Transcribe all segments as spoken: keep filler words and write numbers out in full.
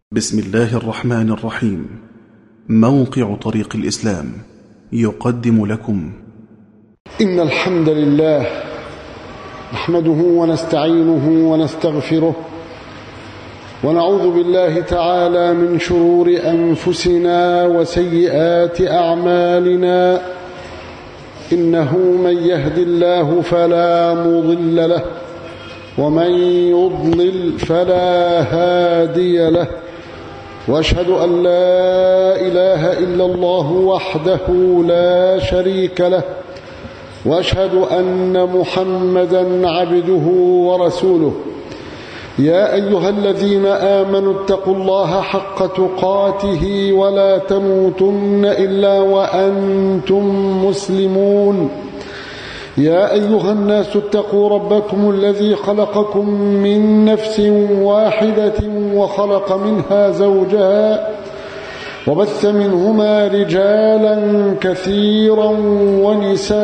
بسم الله الرحمن الرحيم. موقع طريق الإسلام يقدم لكم إن الحمد لله نحمده ونستعينه ونستغفره ونعوذ بالله تعالى من شرور أنفسنا وسيئات أعمالنا. إنه من يهد الله فلا مضل له ومن يضلل فلا هادي له، وأشهد أن لا إله إلا الله وحده لا شريك له، وأشهد أن محمدا عبده ورسوله. يا أيها الذين آمنوا اتقوا الله حق تقاته ولا تموتن إلا وأنتم مسلمون. يا أيها الناس اتقوا ربكم الذي خلقكم من نفس واحدة وخلق منها زوجها وبث منهما رجالا كثيرا ونساء،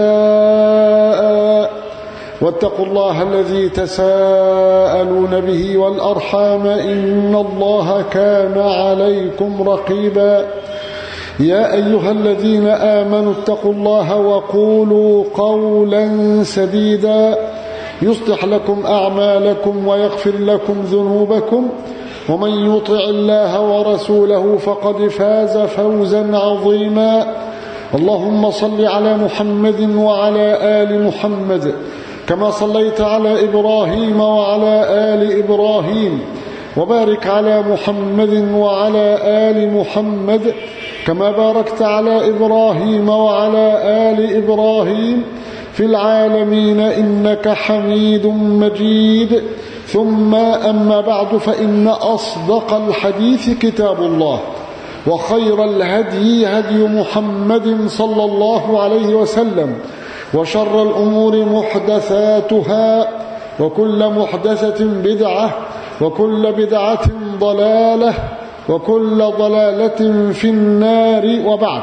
واتقوا الله الذي تساءلون به والأرحام إن الله كان عليكم رقيبا. يا أيها الذين آمنوا اتقوا الله وقولوا قولا سديدا يصلح لكم أعمالكم ويغفر لكم ذنوبكم، ومن يطع الله ورسوله فقد فاز فوزا عظيما. اللهم صل على محمد وعلى آل محمد كما صليت على إبراهيم وعلى آل إبراهيم، وبارك على محمد وعلى آل محمد كما باركت على إبراهيم وعلى آل إبراهيم في العالمين إنك حميد مجيد. ثم أما بعد، فإن أصدق الحديث كتاب الله، وخير الهدي هدي محمد صلى الله عليه وسلم، وشر الأمور محدثاتها، وكل محدثة بدعة، وكل بدعة ضلالة، وكل ضلالة في النار. وبعد،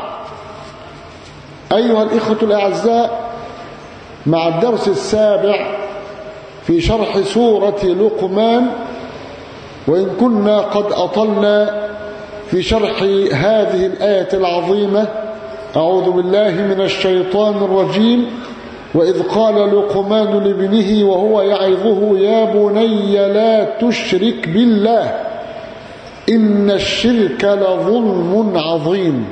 أيها الإخوة الأعزاء، مع الدرس السابع في شرح سورة لقمان، وإن كنا قد أطلنا في شرح هذه الآية العظيمة: أعوذ بالله من الشيطان الرجيم. وإذ قال لقمان لابنه وهو يعظه يا بني لا تشرك بالله إن الشرك لظلم عظيم.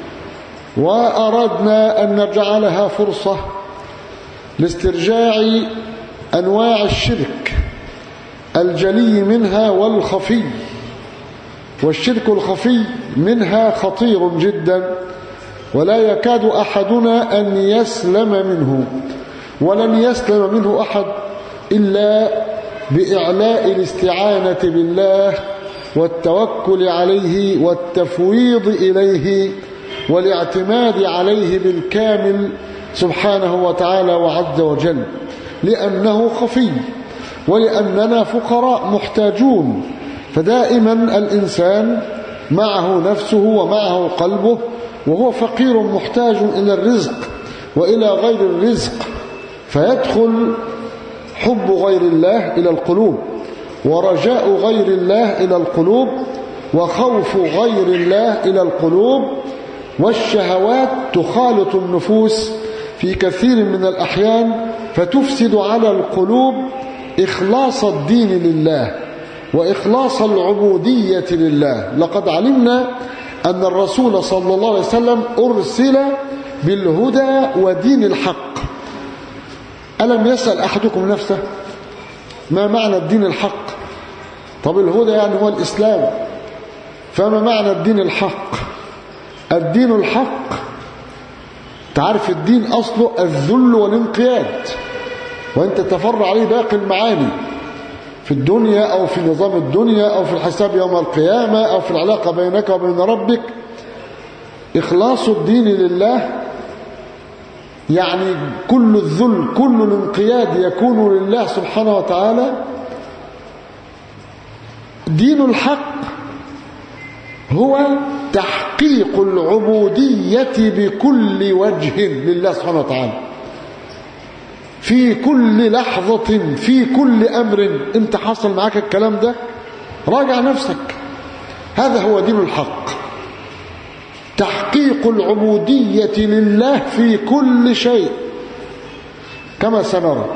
وأردنا أن نجعلها فرصة لاسترجاع أنواع الشرك الجلي منها والخفي. والشرك الخفي منها خطير جدا، ولا يكاد أحدنا أن يسلم منه، ولن يسلم منه أحد إلا بإعلاء الاستعانة بالله والتوكل عليه والتفويض إليه والاعتماد عليه بالكامل سبحانه وتعالى وعز وجل، لأنه خفي، ولأننا فقراء محتاجون. فدائما الإنسان معه نفسه ومعه قلبه، وهو فقير محتاج إلى الرزق وإلى غير الرزق، فيدخل حب غير الله إلى القلوب، ورجاء غير الله إلى القلوب، وخوف غير الله إلى القلوب، والشهوات تخالط النفوس في كثير من الأحيان، فتفسد على القلوب إخلاص الدين لله وإخلاص العبودية لله. لقد علمنا أن الرسول صلى الله عليه وسلم أرسل بالهدى ودين الحق. ألم يسأل أحدكم نفسه ما معنى الدين الحق؟ طب الهدى يعني هو الإسلام، فما معنى الدين الحق؟ الدين الحق، تعرف الدين أصله الذل والانقياد، وأن تتفرع عليه باقي المعاني في الدنيا أو في نظام الدنيا أو في الحساب يوم القيامة أو في العلاقة بينك وبين ربك. إخلاص الدين لله يعني كل الذل، كل الانقياد يكون لله سبحانه وتعالى. دين الحق هو تحقيق العبودية بكل وجه لله سبحانه وتعالى في كل لحظة، في كل أمر. انت حصل معاك الكلام ده، راجع نفسك. هذا هو دين الحق، تحقيق العبودية لله في كل شيء كما سنرى،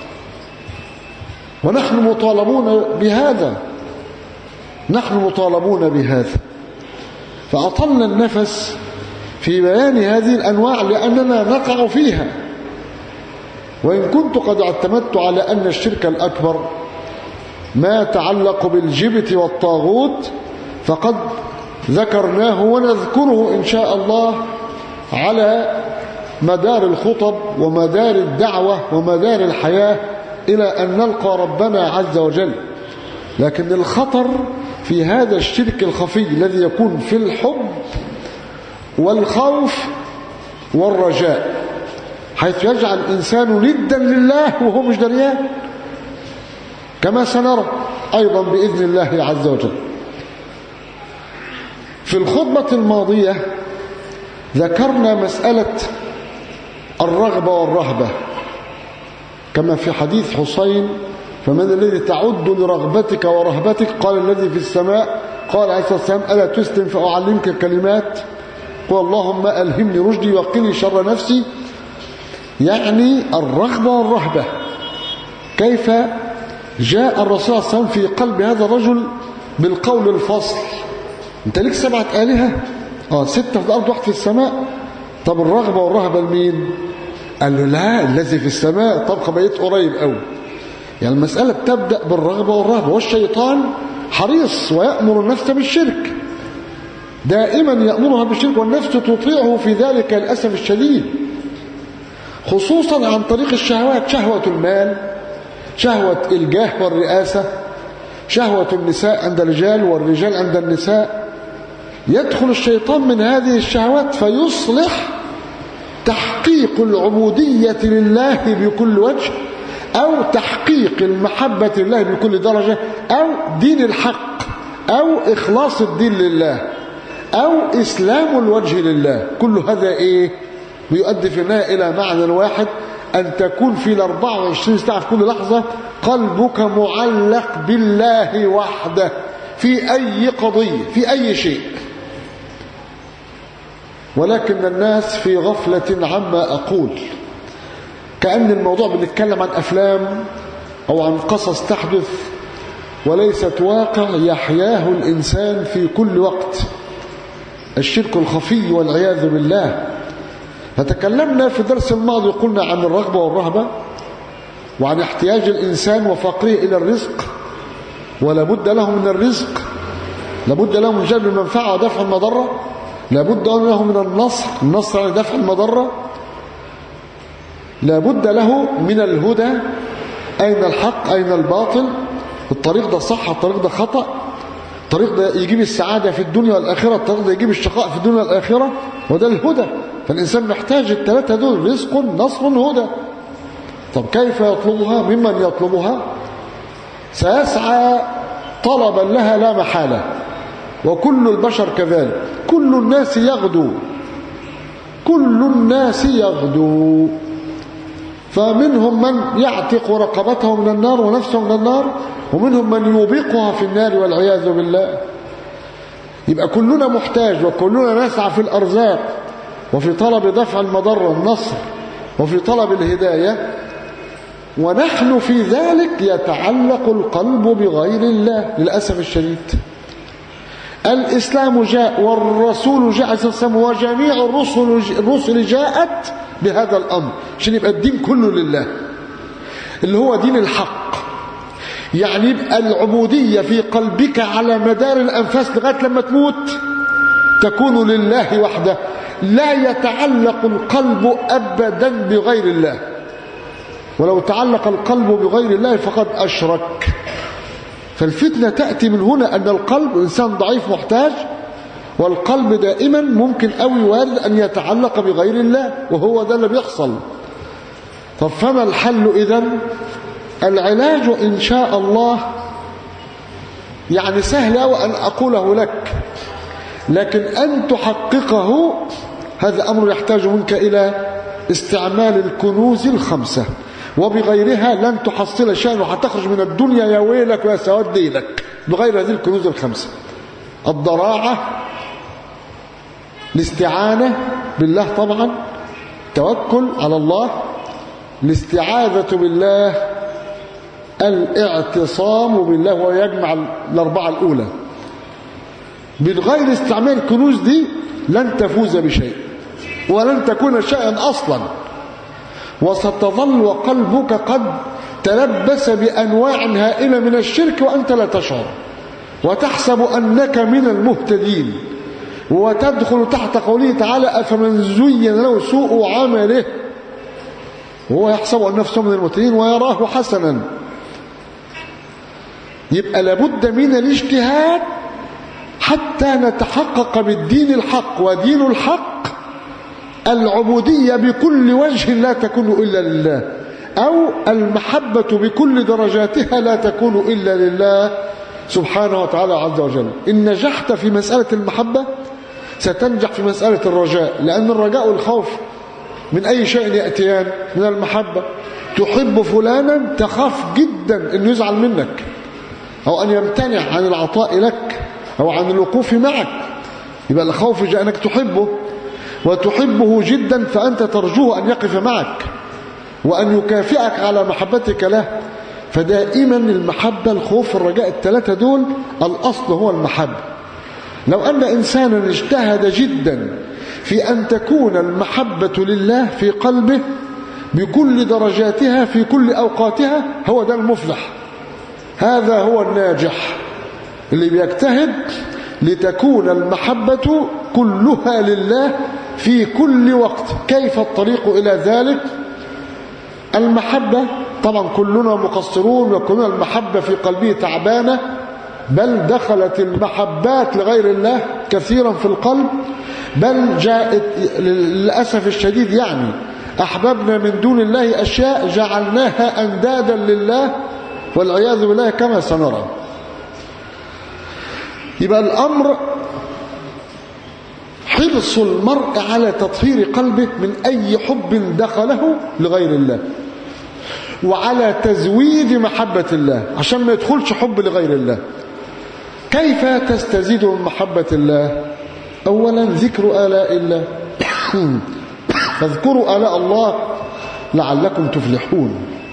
ونحن مطالبون بهذا، نحن مطالبون بهذا. فأطلنا النفس في بيان هذه الأنواع لأننا نقع فيها. وإن كنت قد اعتمدت على أن الشرك الأكبر ما يتعلق بالجبت والطاغوت فقد ذكرناه ونذكره إن شاء الله على مدار الخطب ومدار الدعوة ومدار الحياة إلى أن نلقى ربنا عز وجل. لكن الخطر في هذا الشرك الخفي الذي يكون في الحب والخوف والرجاء، حيث يجعل الإنسان ندا لله وهو مش دريان، كما سنرى أيضا بإذن الله عز وجل. في الخطبة الماضية ذكرنا مسألة الرغبة والرهبة، كما في حديث حسين: فمن الذي تعد لرغبتك ورهبتك؟ قال الذي في السماء. قال عليه الصلاة والسلام: ألا تسلم فأعلمك كلمات؟ قل اللهم ألهمني رشدي وقني شر نفسي. يعني الرغبة والرهبة. كيف جاء الرسول صلى الله عليه وسلم في قلب هذا الرجل بالقول الفصل: انت ليك سبعة آلهة، اه ستة في الأرض واحد في السماء، طب الرغبة والرهبة لمين؟ قال له: لا، الذي في السماء. طب بقيت قريب قوي. يعني المسألة بتبدأ بالرغبة والرهبة، والشيطان حريص ويأمر النفس بالشرك، دائما يأمرها بالشرك، والنفس تطيعه في ذلك للأسف الشديد، خصوصا عن طريق الشهوات: شهوة المال، شهوة الجاه والرئاسة، شهوة النساء عند الرجال والرجال عند النساء. يدخل الشيطان من هذه الشهوات فيصلح تحقيق العبودية لله بكل وجه، أو تحقيق المحبة لله بكل درجة، أو دين الحق، أو إخلاص الدين لله، أو إسلام الوجه لله. كل هذا إيه؟ بيؤدي في النهاية إلى معنى واحد: أن تكون في الأربع وعشرين ساعة في كل لحظة قلبك معلق بالله وحده في أي قضية، في أي شيء. ولكن الناس في غفلة عما أقول، كأن الموضوع بنتكلم عن أفلام أو عن قصص تحدث وليست واقع يحياه الإنسان في كل وقت. الشرك الخفي والعياذ بالله. فتكلمنا في الدرس الماضي، قلنا عن الرغبة والرهبة، وعن احتياج الإنسان وفقره إلى الرزق، ولا بد له من الرزق، لابد له من جلب المنفعة ودفع المضرة، لابد له من النصر، النصر على دفع المضرة، لابد له من الهدى، أين الحق أين الباطل، الطريق ده صح الطريق ده خطأ، الطريق ده يجيب السعادة في الدنيا والآخرة، الطريق ده يجيب الشقاء في الدنيا والآخرة، وده الهدى. فالإنسان محتاج الثلاثة دول: رزق، نصر، هدى. طب كيف يطلبها؟ ممن يطلبها؟ سيسعى طلبا لها لا محالة، وكل البشر كذلك. كل الناس يغدو، كل الناس يغدو. فمنهم من يعتق رقبته من النار ونفسه من النار، ومنهم من يوبقها في النار والعياذ بالله. يبقى كلنا محتاج، وكلنا نسعى في الأرزاق، وفي طلب دفع المضر النصر، وفي طلب الهداية. ونحن في ذلك يتعلق القلب بغير الله للأسف الشديد. الإسلام جاء والرسول جاء عليه الصلاة والسلام، وجميع الرسل الرسل جاءت بهذا الأمر، عشان يبقى الدين كله لله، اللي هو دين الحق. يعني يبقى العبودية في قلبك على مدار الأنفاس لغاية لما تموت تكون لله وحده، لا يتعلق القلب أبدا بغير الله. ولو تعلق القلب بغير الله فقد أشرك. فالفتنة تأتي من هنا، أن القلب إنسان ضعيف محتاج، والقلب دائما ممكن أوي وارد أن يتعلق بغير الله، وهو ده اللي بيحصل. طب فما الحل إذن؟ العلاج إن شاء الله يعني سهل أوي أن أقوله لك، لكن أن تحققه هذا أمر يحتاج منك إلى استعمال الكنوز الخمسة، وبغيرها لن تحصل شيئا، وهتخرج من الدنيا يا ويلك ويا سواد دينك بغير هذه الكنوز الخمسة. الضراعة، الاستعانة بالله طبعا، توكل على الله، الاستعاذة بالله، الاعتصام بالله، ويجمع الأربعة الأولى. بغير استعمال الكنوز دي لن تفوز بشيء ولن تكون شيئا أصلا، وستظل وقلبك قد تلبس بأنواع هائلة من الشرك وأنت لا تشعر، وتحسب أنك من المهتدين، وتدخل تحت قوله تعالى أفمن زين له سوء عمله وهو يحسب أن نفسه من المهتدين ويراه حسنا. يبقى لابد من الاجتهاد حتى نتحقق بالدين الحق، ودين الحق العبودية بكل وجه لا تكون إلا لله، أو المحبة بكل درجاتها لا تكون إلا لله سبحانه وتعالى عز وجل. إن نجحت في مسألة المحبة ستنجح في مسألة الرجاء، لأن الرجاء والخوف من أي شيء يأتيان من المحبة. تحب فلانا تخاف جدا أن يزعل منك، أو أن يمتنع عن العطاء لك، أو عن الوقوف معك، يبقى الخوف جاء أنك تحبه، وتحبه جدا فأنت ترجوه أن يقف معك وأن يكافئك على محبتك له. فدائما المحبة، الخوف، الرجاء، الثلاثة دول الأصل هو المحبة. لو أن إنسانا اجتهد جدا في أن تكون المحبة لله في قلبه بكل درجاتها في كل أوقاتها، هو ده المفلح، هذا هو الناجح اللي بيجتهد لتكون المحبة كلها لله في كل وقت. كيف الطريق إلى ذلك؟ المحبة طبعا كلنا مقصرون، وكلنا المحبة في قلبه تعبانة، بل دخلت المحبات لغير الله كثيرا في القلب، بل جاءت للأسف الشديد يعني أحببنا من دون الله أشياء جعلناها أندادا لله والعياذ بالله كما سنرى. يبقى الأمر حرص المرء على تطهير قلبه من أي حب دخله لغير الله، وعلى تزويد محبة الله عشان ما يدخلش حب لغير الله. كيف تستزيد من محبة الله؟ أولا ذكر آلاء الله فاذكروا آلاء الله لعلكم تفلحون.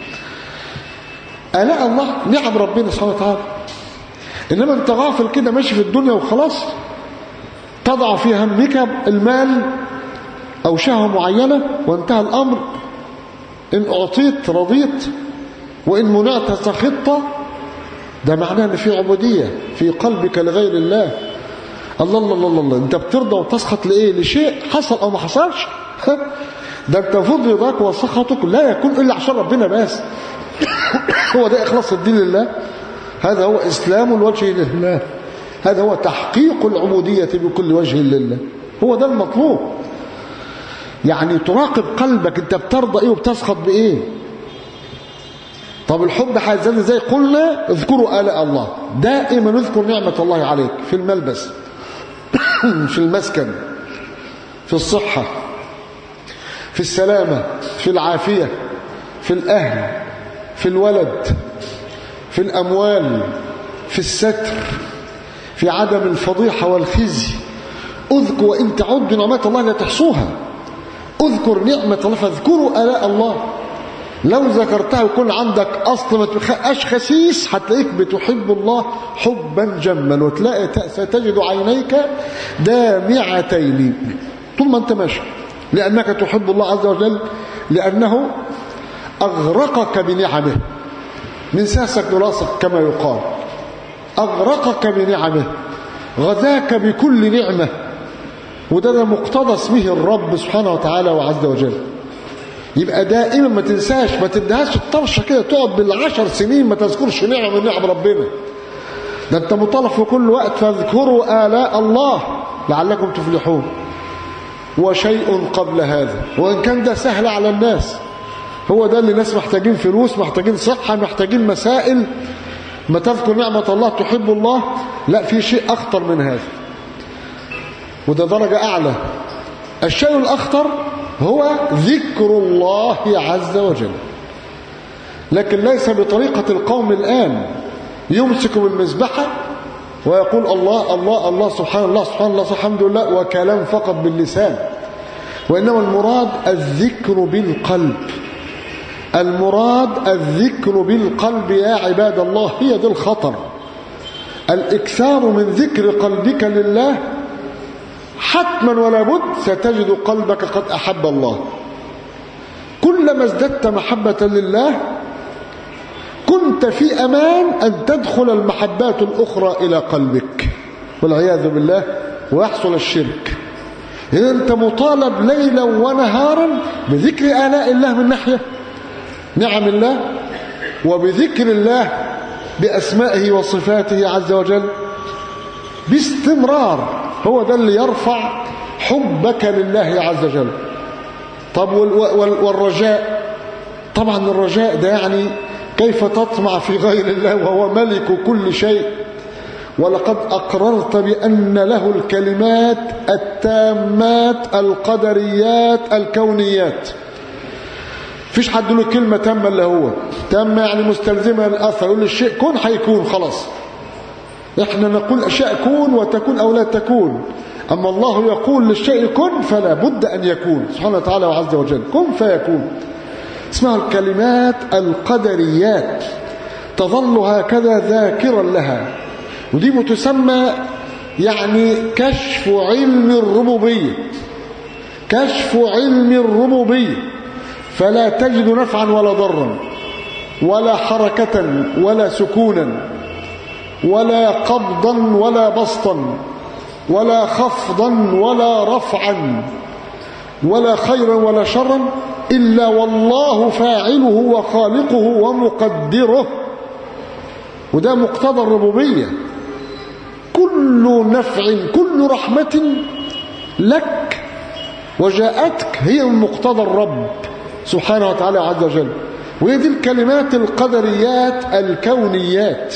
آلاء الله نعم ربنا سبحانه وتعالى، إنما أنت غافل كده ماشي في الدنيا وخلاص، تضع في همك المال أو شهوة معينة وانتهى الأمر. إن أعطيت رضيت، وإن منعت سخطت. ده معناه أن في عبودية في قلبك لغير الله. الله الله الله الله، أنت بترضى وتسخط لإيه؟ لشيء حصل أو ما حصلش. ده أنت المفروض رضاك وسخطك لا يكون إلا عشان ربنا بس. هو ده إخلاص الدين لله، هذا هو إسلام الوجه لله، هذا هو تحقيق العبودية بكل وجه لله، هو ده المطلوب. يعني تراقب قلبك، أنت بترضى إيه وبتسخط بإيه. طب الحب هيزداد ازاي؟ قلنا اذكروا آلاء الله، دائما اذكر نعمة الله عليك في الملبس في المسكن، في الصحة، في السلامة، في العافية، في الأهل، في الولد، في الأموال، في الستر، في عدم الفضيحة والخزي. اذكر وإن تعدوا نعمات الله لا تحصوها. اذكر نعمة الله، فاذكروا آلاء الله. لو ذكرتها ويكون عندك أصل ما تبقاش خسيس، هتلاقيك بتحب الله حبا جما، وتلاقي ستجد عينيك دامعتين طول ما أنت ماشي، لأنك تحب الله عز وجل، لأنه أغرقك بنعمه من ساسك لراسك كما يقال، أغرقك بنعمه، غذاك بكل نعمة، وده ده مقتضى اسمه الرب سبحانه وتعالى وعز وجل. يبقى دائما ما تنساش، ما تدهاش الطرشه كده تقعد بالعشر سنين ما تذكرش نعمه من نعم ربنا. ده انت مطالب في كل وقت فاذكروا آلاء الله لعلكم تفلحون. وشيء قبل هذا، وان كان ده سهل على الناس، هو ده اللي الناس محتاجين فلوس، محتاجين صحه، محتاجين مسائل، ما تذكر نعمه الله تحب الله. لا، في شيء اخطر من هذا، وده درجه اعلى. الشيء الاخطر هو ذكر الله عز وجل، لكن ليس بطريقة القوم الآن. يمسك بالمذبحة ويقول الله الله الله سبحان الله سبحان الله الحمد لله وكلام فقط باللسان، وإنما المراد الذكر بالقلب. المراد الذكر بالقلب يا عباد الله، هي دي الخطر. الإكثار من ذكر قلبك لله حتما ولا بد ستجد قلبك قد أحب الله. كلما ازددت محبة لله كنت في أمان أن تدخل المحبات الأخرى إلى قلبك والعياذ بالله ويحصل الشرك. إذا أنت مطالب ليلا ونهارا بذكر آلاء الله من ناحية نعم الله، وبذكر الله بأسمائه وصفاته عز وجل باستمرار. هو ده اللي يرفع حبك لله عز وجل. طب والرجاء، طبعا الرجاء ده يعني كيف تطمع في غير الله وهو ملك كل شيء، ولقد أقررت بأن له الكلمات التامات القدريات الكونيات. فيش حد له كلمة تامة إلا هو. تامة يعني مستلزمة الأثر، يقول الشيء كن هيكون خلاص. احنا نقول أشياء كون وتكون أو لا تكون، أما الله يقول للشيء كن فلا بد أن يكون سبحانه وتعالى وعز وجل، كن فيكون. اسمها الكلمات القدريات، تظل هكذا ذاكرا لها، ودي بتسمى يعني كشف علم الربوبية. كشف علم الربوبية، فلا تجد نفعا ولا ضرا ولا حركة ولا سكونا ولا قبضا ولا بسطا ولا خفضا ولا رفعا ولا خيرا ولا شرا إلا والله فاعله وخالقه ومقدره. وده مقتضى الربوبية. كل نفع كل رحمة لك وجاءتك هي من مقتضى الرب سبحانه وتعالى عز وجل. وهي دي الكلمات القدريات الكونيات.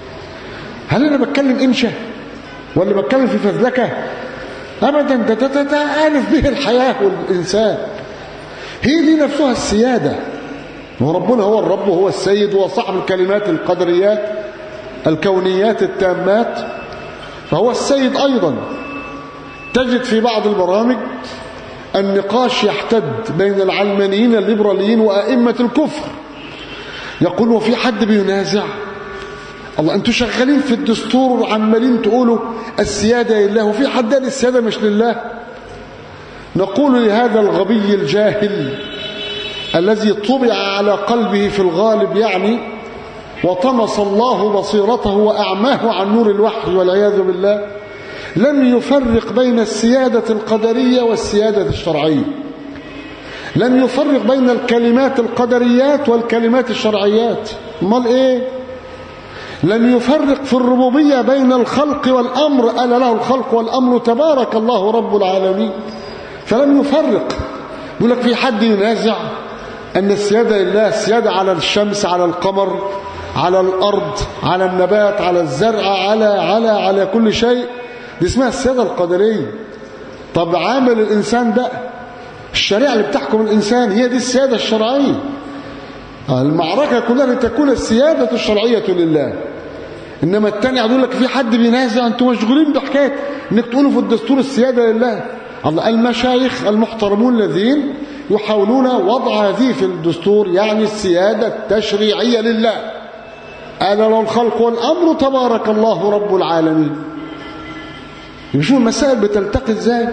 هل أنا بتكلم إنشاء ولا بتكلم في فذلكة؟ أبدا، ده تتآلف به الحياة والإنسان. هي دي نفسها السيادة، وربنا هو الرب وهو السيد وهو صاحب الكلمات القدريات الكونيات التامات، فهو السيد أيضا. تجد في بعض البرامج النقاش يحتد بين العلمانيين الليبراليين وأئمة الكفر، يقولوا في حد بينازع الله؟ أنتوا شغالين في الدستور وعمالين تقولوا السيادة لله، وفي حد قال السيادة مش لله؟ نقول لهذا الغبي الجاهل الذي طبع على قلبه في الغالب يعني وطمس الله بصيرته وأعماه عن نور الوحي والعياذ بالله، لم يفرق بين السيادة القدرية والسيادة الشرعية. لم يفرق بين الكلمات القدريات والكلمات الشرعيات. امال ايه؟ لم يفرق في الربوبية بين الخلق والأمر، ألا له الخلق والأمر تبارك الله رب العالمين. فلم يفرق. يقول لك في حد ينازع أن السيادة لله، السيادة على الشمس، على القمر، على الأرض، على النبات، على الزرع، على على على كل شيء، دي اسمها السيادة القدرية. طب عامل الإنسان ده، الشريعة اللي بتحكم الإنسان هي دي السيادة الشرعية. المعركة كلها لتكون السيادة الشرعية لله. إنما التاني يقول لك في حد بينازع، أنتم مشغولين بحكاية إنك تقولوا في الدستور السيادة لله. الله، المشايخ المحترمون الذين يحاولون وضع هذه في الدستور يعني السيادة التشريعية لله، ألا له الخلق والأمر تبارك الله رب العالمين. يشوف المسائل بتلتقي ازاي.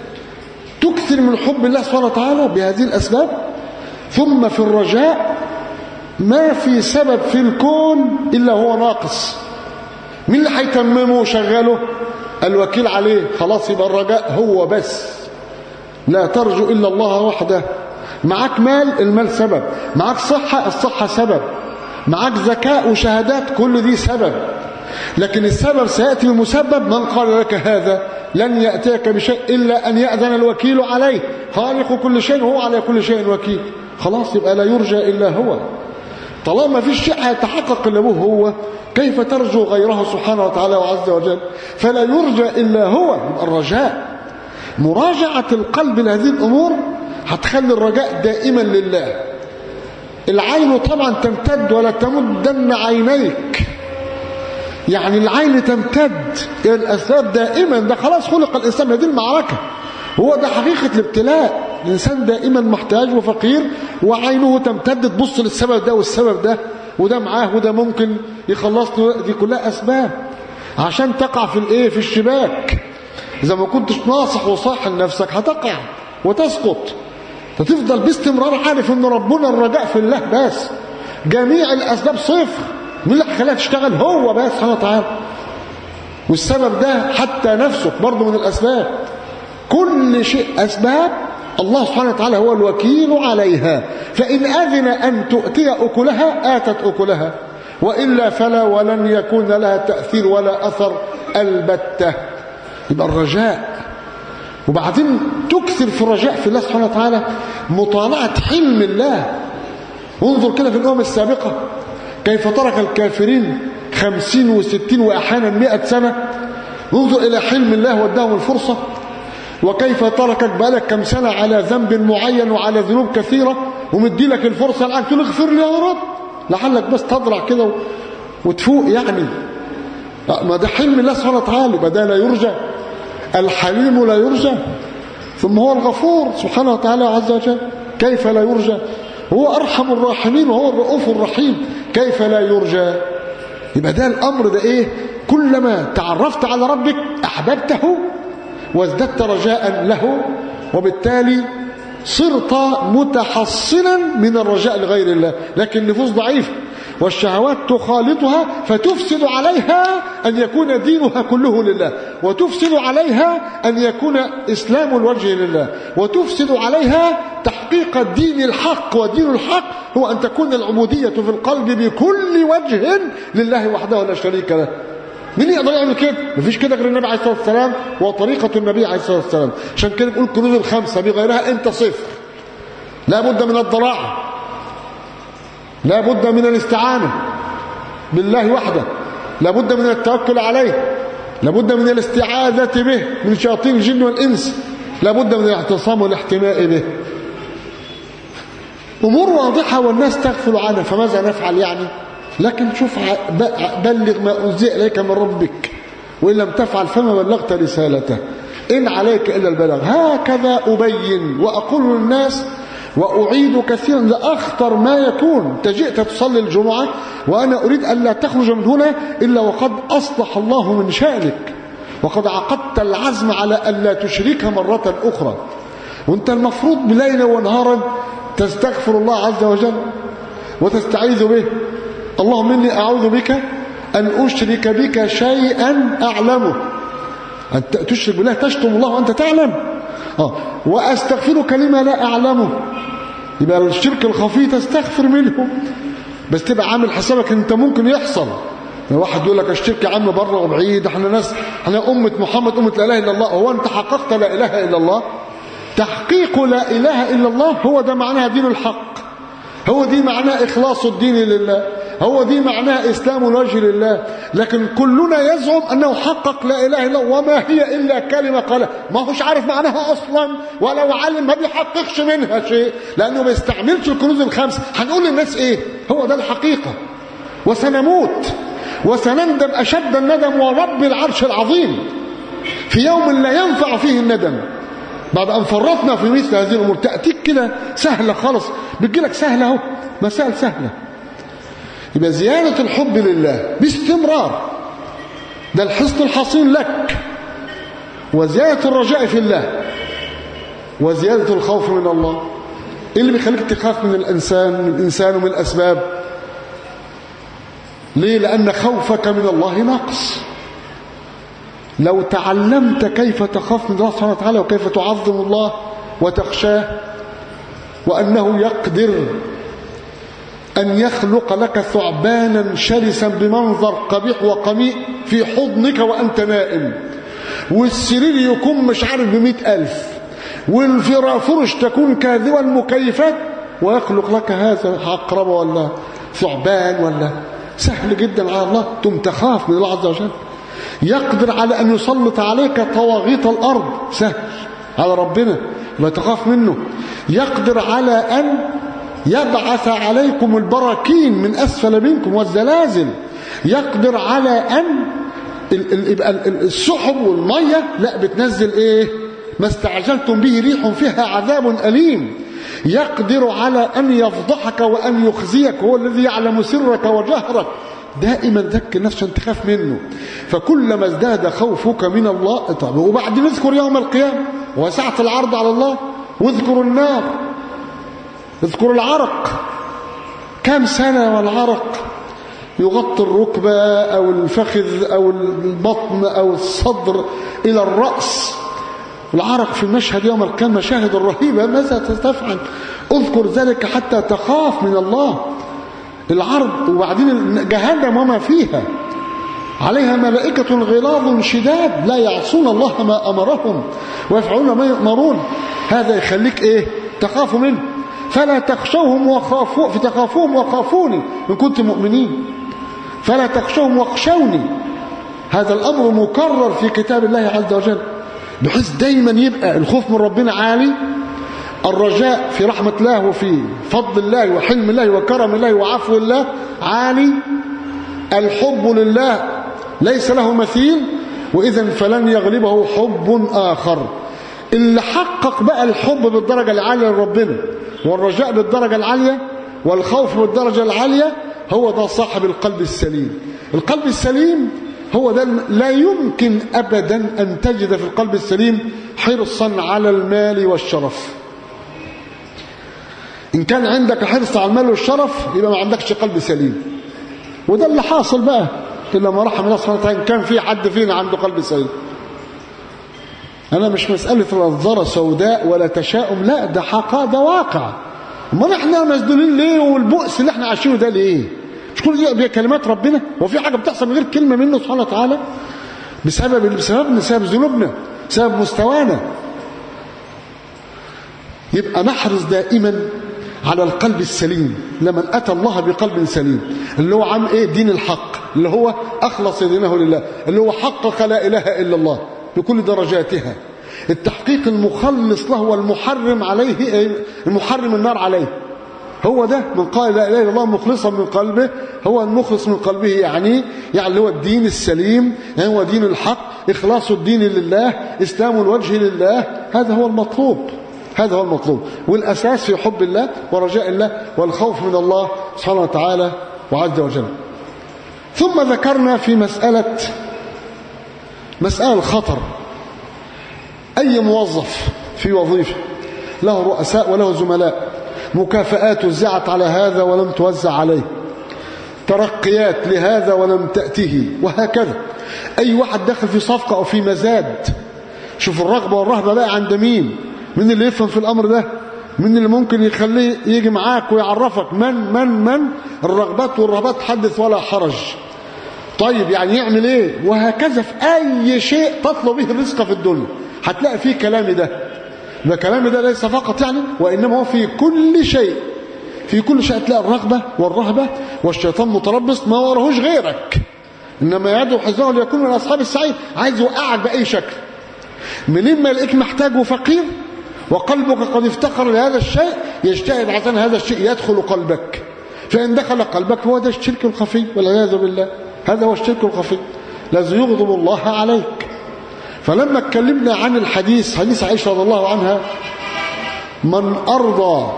تكثر من حب الله سبحانه وتعالى بهذه الأسباب. ثم في الرجاء، ما في سبب في الكون إلا هو ناقص. مين اللي هيتممه وشغله؟ الوكيل عليه. خلاص يبقى الرجاء هو بس، لا ترجو إلا الله وحده. معاك مال، المال سبب. معاك صحة، الصحة سبب. معاك ذكاء وشهادات، كل دي سبب. لكن السبب سيأتي بمسبب. من قال لك هذا؟ لن يأتيك بشيء إلا أن يأذن الوكيل عليه. خالق كل شيء وهو على كل شيء وكيل. خلاص يبقى لا يرجى إلا هو. طالما في شيء هيتحقق إلا هو، كيف ترجو غيره سبحانه وتعالى وعز وجل؟ فلا يرجى إلا هو. الرجاء، مراجعة القلب لهذه الأمور هتخلي الرجاء دائما لله. العين طبعا تمتد ولا تمدن عينيك يعني العين تمتد إلى الأسباب دائما. ده خلاص خلق الإنسان، هذه المعركة، هو ده حقيقة الابتلاء. الإنسان دائما محتاج وفقير، وعينه تمتد تبص للسبب ده والسبب ده، وده معاه وده ممكن يخلصنا. دي كلها أسباب عشان تقع في الإيه؟ في الشباك. إذا ما كنتش ناصح وصاح لنفسك هتقع وتسقط. فتفضل باستمرار عارف ان ربنا الرجاء في الله بس. جميع الأسباب صفر. مين اللي خلاها تشتغل؟ هو بس سبحانه وتعالى. والسبب ده حتى نفسك برضه من الأسباب. كل شيء أسباب، الله سبحانه وتعالى هو الوكيل عليها. فإن أذن أن تؤتي أكلها آتت أكلها، وإلا فلا، ولن يكون لها تأثير ولا أثر البتة. يبقى الرجاء. وبعدين تكثر في الرجاء في الله سبحانه وتعالى مطالعة حلم الله. انظر كده في الأمم السابقة كيف ترك الكافرين خمسين وستين وأحيانا مئة سنة. انظر إلى حلم الله واداهم الفرصة. وكيف تركك بقالك كم سنة على ذنب معين وعلى ذنوب كثيرة، ومدي لك الفرصة الآن تقول اغفر لي يا رب لعلك بس تضرع كده وتفوق. يعني ما ده حلم الله سبحانه وتعالى. بدأ لا يرجى. الحليم لا يرجى، ثم هو الغفور سبحانه وتعالى عز وجل. كيف لا يرجى؟ هو أرحم الراحمين وهو الرؤوف الرحيم. كيف لا يرجى؟ يبقى ده الأمر ده إيه؟ كلما تعرفت على ربك أحببته وازددت رجاء له، وبالتالي صرت متحصنا من الرجاء لغير الله. لكن النفوس ضعيفة والشهوات تخالطها فتفسد عليها أن يكون دينها كله لله، وتفسد عليها أن يكون إسلام الوجه لله، وتفسد عليها تحقيق الدين الحق. ودين الحق هو أن تكون العبودية في القلب بكل وجه لله وحده لا شريك له. مين يقدر يعمل كده؟ مفيش كده غير النبي عليه الصلاة والسلام وطريقة النبي عليه الصلاة والسلام. عشان كده بنقول كنوز الخمسة بغيرها أنت صفر. لا بد من الضراعة، لا بد من الاستعانة بالله وحده، لا بد من التوكل عليه، لا بد من الاستعاذة به من شياطين الجن والإنس، لا بد من الاعتصام والاحتماء به. أمور واضحة والناس تغفل عنها. فماذا نفعل يعني؟ لكن شوف، بلغ ما أنزل إليك من ربك، وإن لم تفعل فما بلغت رسالته، إن عليك إلا البلاغ. هكذا أبين وأقول للناس وأعيد كثيرا لأخطر ما يكون. أنت جئت تصلي الجمعة وأنا أريد أن لا تخرج من هنا إلا وقد أصلح الله من شأنك، وقد عقدت العزم على أن لا تشرك مرة أخرى. وأنت المفروض بليلا ونهارا تستغفر الله عز وجل وتستعيذ به. اللهم إني أعوذ بك أن أشرك بك شيئا أعلمه. أن تشرك بالله تشتم الله وأنت تعلم. آه. وأستغفرك لما لا أعلمه. يبقى الشرك الخفي تستغفر منه، بس تبقى عامل حسابك أنت ممكن يحصل. واحد يقول لك الشرك يا عم بره وبعيد، احنا ناس، احنا أمة محمد، أمة لا إله إلا الله. هو أنت حققت لا إله إلا الله؟ تحقيق لا إله إلا الله هو ده معناها دين الحق، هو دي معناه إخلاص الدين لله، هو دي معناه إسلام الوجه لله. لكن كلنا يزعم أنه حقق لا إله إلا الله، وما هي إلا كلمة قالها، ما هوش عارف معناها أصلا، ولو علم ما بيحققش منها شيء، لأنه ما بيستعملش الكنوز الخمس. هنقول للناس إيه؟ هو ده الحقيقة. وسنموت وسنندم أشد الندم ورب العرش العظيم في يوم لا ينفع فيه الندم، بعد أن فرطنا في مثل هذه الأمور. تأتيك كده سهلة خالص، بتجيلك سهلة اهو، مسائل سهلة. يبقى زيادة الحب لله باستمرار ده الحصن الحصين لك، وزيادة الرجاء في الله، وزيادة الخوف من الله. إيه اللي بيخليك تخاف من الإنسان من الإنسان ومن الأسباب؟ ليه؟ لأن خوفك من الله ناقص. لو تعلمت كيف تخاف من الله سبحانه وتعالى وكيف تعظم الله وتخشاه، وأنه يقدر أن يخلق لك ثعبانا شرسا بمنظر قبيح وقميء في حضنك وأنت نائم، والسرير يكون مش عارف بمئة ألف، والفرش تكون كاذبة المكيفات، ويخلق لك هذا عقرب ولا ثعبان ولا، سهل جدا على الله تم تخاف من الله عز وجل. يقدر على أن يسلط عليك طواغيت الأرض، سهل على ربنا ما تخاف منه. يقدر على أن يبعث عليكم البراكين من أسفل منكم والزلازل، يقدر على أن السحب والمية لا بتنزل إيه؟ ما استعجلتم به ريح فيها عذاب أليم. يقدر على أن يفضحك وأن يخزيك، هو الذي يعلم سرك وجهرك. دائما ذكر نفسك أن تخاف منه. فكلما ازداد خوفك من الله طب وبعد نذكر يوم القيامة وسعة العرض على الله، واذكر النار، اذكر العرق. كم سنة والعرق يغطي الركبة أو الفخذ أو البطن أو الصدر إلى الرأس. العرق في المشهد يوم القيامة مشاهد رهيبة. ماذا تفعل؟ اذكر ذلك حتى تخاف من الله. العرض وبعدين جهنم وما فيها عليها ملائكة غلاظ شداد لا يعصون الله ما أمرهم ويفعلون ما يؤمرون. هذا يخليك إيه؟ تخاف منه. فلا تخشوهم وخافوا فتخافوهم وخافوني إن كنتم مؤمنين. فلا تخشوهم واخشوني. هذا الأمر مكرر في كتاب الله عز وجل، بحيث دايما يبقى الخوف من ربنا عالي، الرجاء في رحمة الله وفي فضل الله وحلم الله وكرم الله وعفو الله عالي، الحب لله ليس له مثيل، وإذن فلن يغلبه حب آخر. اللي حقق بقى الحب بالدرجة العالية لربنا والرجاء بالدرجة العالية والخوف بالدرجة العالية هو ده صاحب القلب السليم. القلب السليم هو ده. لا يمكن أبدا أن تجد في القلب السليم حرصا على المال والشرف. إن كان عندك حرص على المال والشرف يبقى ما عندكش قلب سليم. وده اللي حاصل بقى إلا ما رحم الله سبحانه وتعالى. كان في حد فينا عنده قلب سليم. أنا مش مسألة نظارة سوداء ولا تشاؤم، لا، ده حقا، ده واقع. ما احنا مسدولين ليه؟ والبؤس اللي احنا عايشينه ده ليه؟ مش كل دي كلمات ربنا؟ وفي حاجة بتحصل من غير كلمة منه سبحانه وتعالى؟ بسبب بسببنا، بسبب ذنوبنا، بسبب مستوانا. يبقى نحرص دائما على القلب السليم. لمن أتى الله بقلب سليم اللي هو عن إيه؟ دين الحق، اللي هو أخلص دينه لله، اللي هو حقق لا إله إلا الله بكل درجاتها. التحقيق المخلص له والمحرم عليه، المحرم النار عليه. هو ده من قال لا إله إلا الله مخلصا من قلبه، هو المخلص من قلبه. يعني يعني هو الدين السليم، يعني هو دين الحق، إخلاص الدين لله، إسلام الوجه لله. هذا هو المطلوب، هذا هو المطلوب. والأساس في حب الله ورجاء الله والخوف من الله سبحانه وتعالى وعز وجل. ثم ذكرنا في مسألة مسألة الخطر. أي موظف في وظيفة له رؤساء وله زملاء، مكافآت وزعت على هذا ولم توزع عليه، ترقيات لهذا ولم تأته، وهكذا. أي واحد داخل في صفقة أو في مزاد، شوف الرغبة والرهبة بقى عند مين؟ من اللي يفهم في الأمر ده؟ من اللي ممكن يخليه يجي معاك ويعرفك من من من الرغبات والرهبات حدث ولا حرج. طيب يعني يعمل ايه؟ وهكذا في أي شيء تطلب به الرزق في الدنيا هتلاقي فيه كلامي ده. ده كلامي ده ليس فقط يعني، وإنما هو في كل شيء. في كل شيء تلاقي الرغبة والرهبة، والشيطان متربص ما وراهوش غيرك، إنما يدعو حزبه ليكون من أصحاب السعير. عايز يوقعك بأي شكل. منين ما يلاقيك محتاج وفقير وقلبك قد افتقر لهذا الشيء يجتهد عشان هذا الشيء يدخل قلبك. فإن دخل قلبك هو ده الشرك الخفي والعياذ بالله. هذا هو الشرك الخفي الذي يغضب الله عليك. فلما اتكلمنا عن الحديث، حديث عائشة رضي الله عنها، من أرضى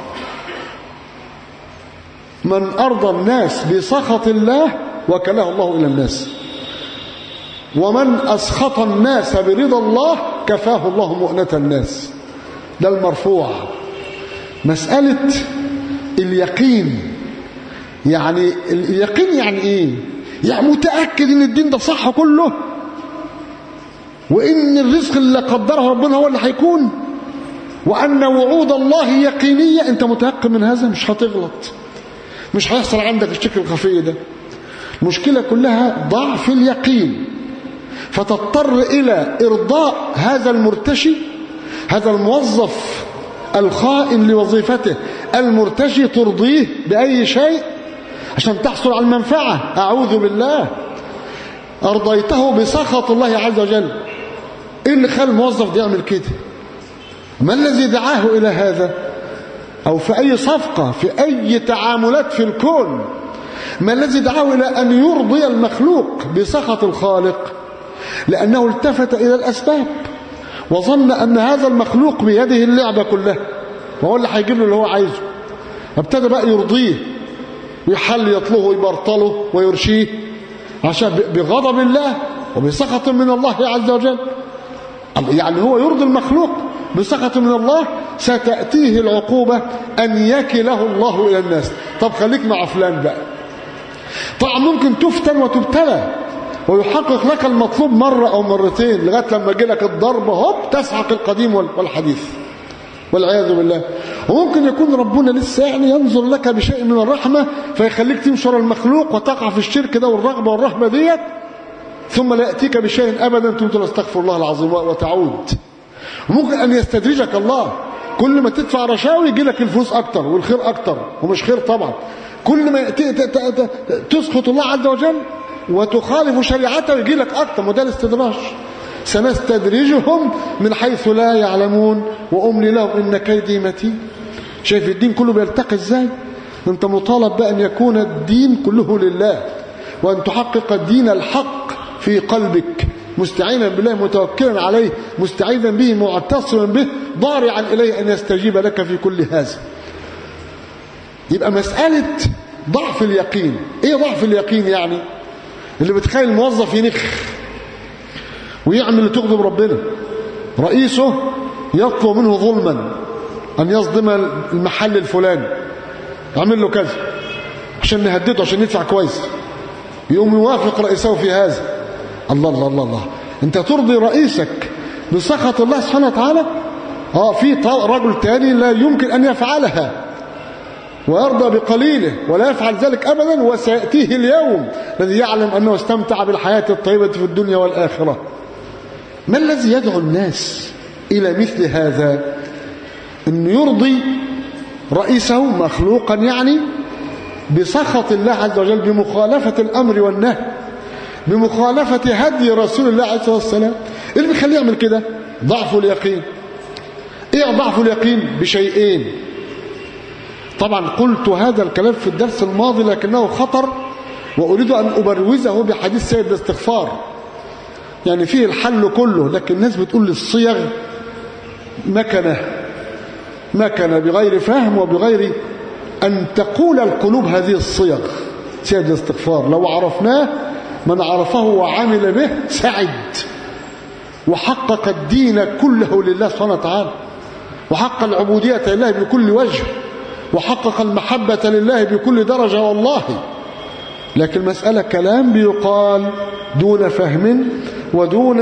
من أرضى الناس بسخط الله وكله الله إلى الناس، ومن أسخط الناس برضا الله كفاه الله مؤنة الناس. ده المرفوع. مسألة اليقين، يعني اليقين يعني إيه؟ يعني متأكد إن الدين ده صح كله، وإن الرزق اللي قدره ربنا هو اللي هيكون، وأن وعود الله يقينية. أنت متيقن من هذا، مش هتغلط، مش هيحصل عندك الشك الخفي ده. المشكلة كلها ضعف اليقين، فتضطر إلى إرضاء هذا المرتشي، هذا الموظف الخائن لوظيفته المرتشي، ترضيه بأي شيء عشان تحصل على المنفعة. أعوذ بالله، أرضيته بسخط الله عز وجل. إيه اللي خلى الموظف ده يعمل كده؟ ما الذي دعاه إلى هذا؟ أو في أي صفقة، في أي تعاملات في الكون، ما الذي دعاه إلى أن يرضي المخلوق بسخط الخالق؟ لأنه التفت إلى الأسباب وظن أن هذا المخلوق بيده اللعبة كلها، وهو اللي هيجيب له اللي هو عايزه. ابتدى بقى يرضيه ويحل يطلبه ويبرطله ويرشيه عشان بغضب الله وبسخط من الله عز وجل. يعني هو يرضي المخلوق بسخط من الله، ستأتيه العقوبة أن يكله الله إلى الناس. طب خليك مع فلان بقى. طبعا ممكن تفتن وتبتلى ويحقق لك المطلوب مرة أو مرتين لغاية لما يجي لك الضرب هوب تسحق القديم والحديث والعياذ بالله. وممكن يكون ربنا لسه يعني ينظر لك بشيء من الرحمة فيخليك تمشي ورا المخلوق وتقع في الشرك ده والرغبة والرهبة ديت، ثم لا يأتيك بشيء أبدا تقول استغفر الله العظيم وتعود. وممكن أن يستدرجك الله، كل ما تدفع رشاوي يجي لك الفلوس أكتر والخير أكتر، ومش خير طبعا. كل ما تسخط الله عز وجل وتخالف شريعته يجي لك أكتر، وده الاستدراج. سنستدرجهم من حيث لا يعلمون وأملي لهم إن كيدي متين. شايف الدين كله بيلتقي ازاي؟ انت مطالب بأن يكون الدين كله لله، وأن تحقق الدين الحق في قلبك مستعينا بالله متوكلا عليه مستعيذا به معتصما به ضارعا إليه أن يستجيب لك في كل هذا. يبقى مسألة ضعف اليقين. ايه ضعف اليقين يعني؟ اللي بتخيل الموظف ينخ ويعمل لتغضب ربنا، رئيسه يطلب منه ظلما أن يصدم المحل الفلاني، يعمل له كذا عشان نهدده عشان يدفع كويس، يقوم يوافق رئيسه في هذا. الله الله الله الله، انت ترضي رئيسك بسخط الله سبحانه وتعالى؟ اه في رجل تاني لا يمكن أن يفعلها ويرضى بقليله ولا يفعل ذلك أبدا، وسيأتيه اليوم الذي يعلم أنه استمتع بالحياة الطيبة في الدنيا والآخرة. ما الذي يدعو الناس إلى مثل هذا؟ أن يرضي رئيسه مخلوقا يعني بسخط الله عز وجل، بمخالفة الأمر والنهي، بمخالفة هدي رسول الله عليه الصلاة والسلام. اللي بيخليه يعمل كده ضعف اليقين. ايه ضعف اليقين؟ بشيئين. طبعا قلت هذا الكلام في الدرس الماضي لكنه خطر، وأريد أن أبروزه بحديث سيد الاستغفار. يعني فيه الحل كله، لكن الناس بتقول للصيغ مكنة مكنة بغير فهم وبغير أن تقول القلوب هذه الصيغ. سيد الاستغفار لو عرفناه من عرفه وعمل به سعد، وحقق الدين كله لله سبحانه وتعالى، وحقق العبودية لله بكل وجه، وحقق المحبة لله بكل درجة والله. لكن مسألة كلام بيقال دون فهم ودون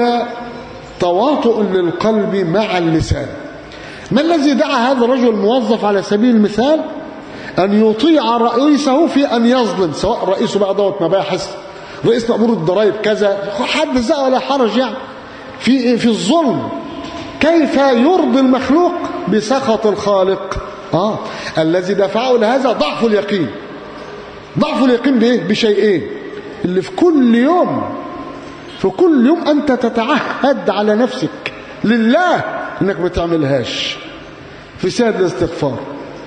تواطؤ للقلب مع اللسان. ما الذي دعا هذا الرجل الموظف على سبيل المثال أن يطيع رئيسه في أن يظلم، سواء رئيسه بقى دوت مباحث، رئيس مأمور الضرائب كذا، حد زق ولا حرج يعني في في الظلم. كيف يرضي المخلوق بسخط الخالق؟ آه الذي دفعه لهذا ضعف اليقين. ضعف اليقين بإيه؟ بشيئين اللي في كل يوم في كل يوم أنت تتعهد على نفسك لله إنك ما تعملهاش في سيد الاستغفار.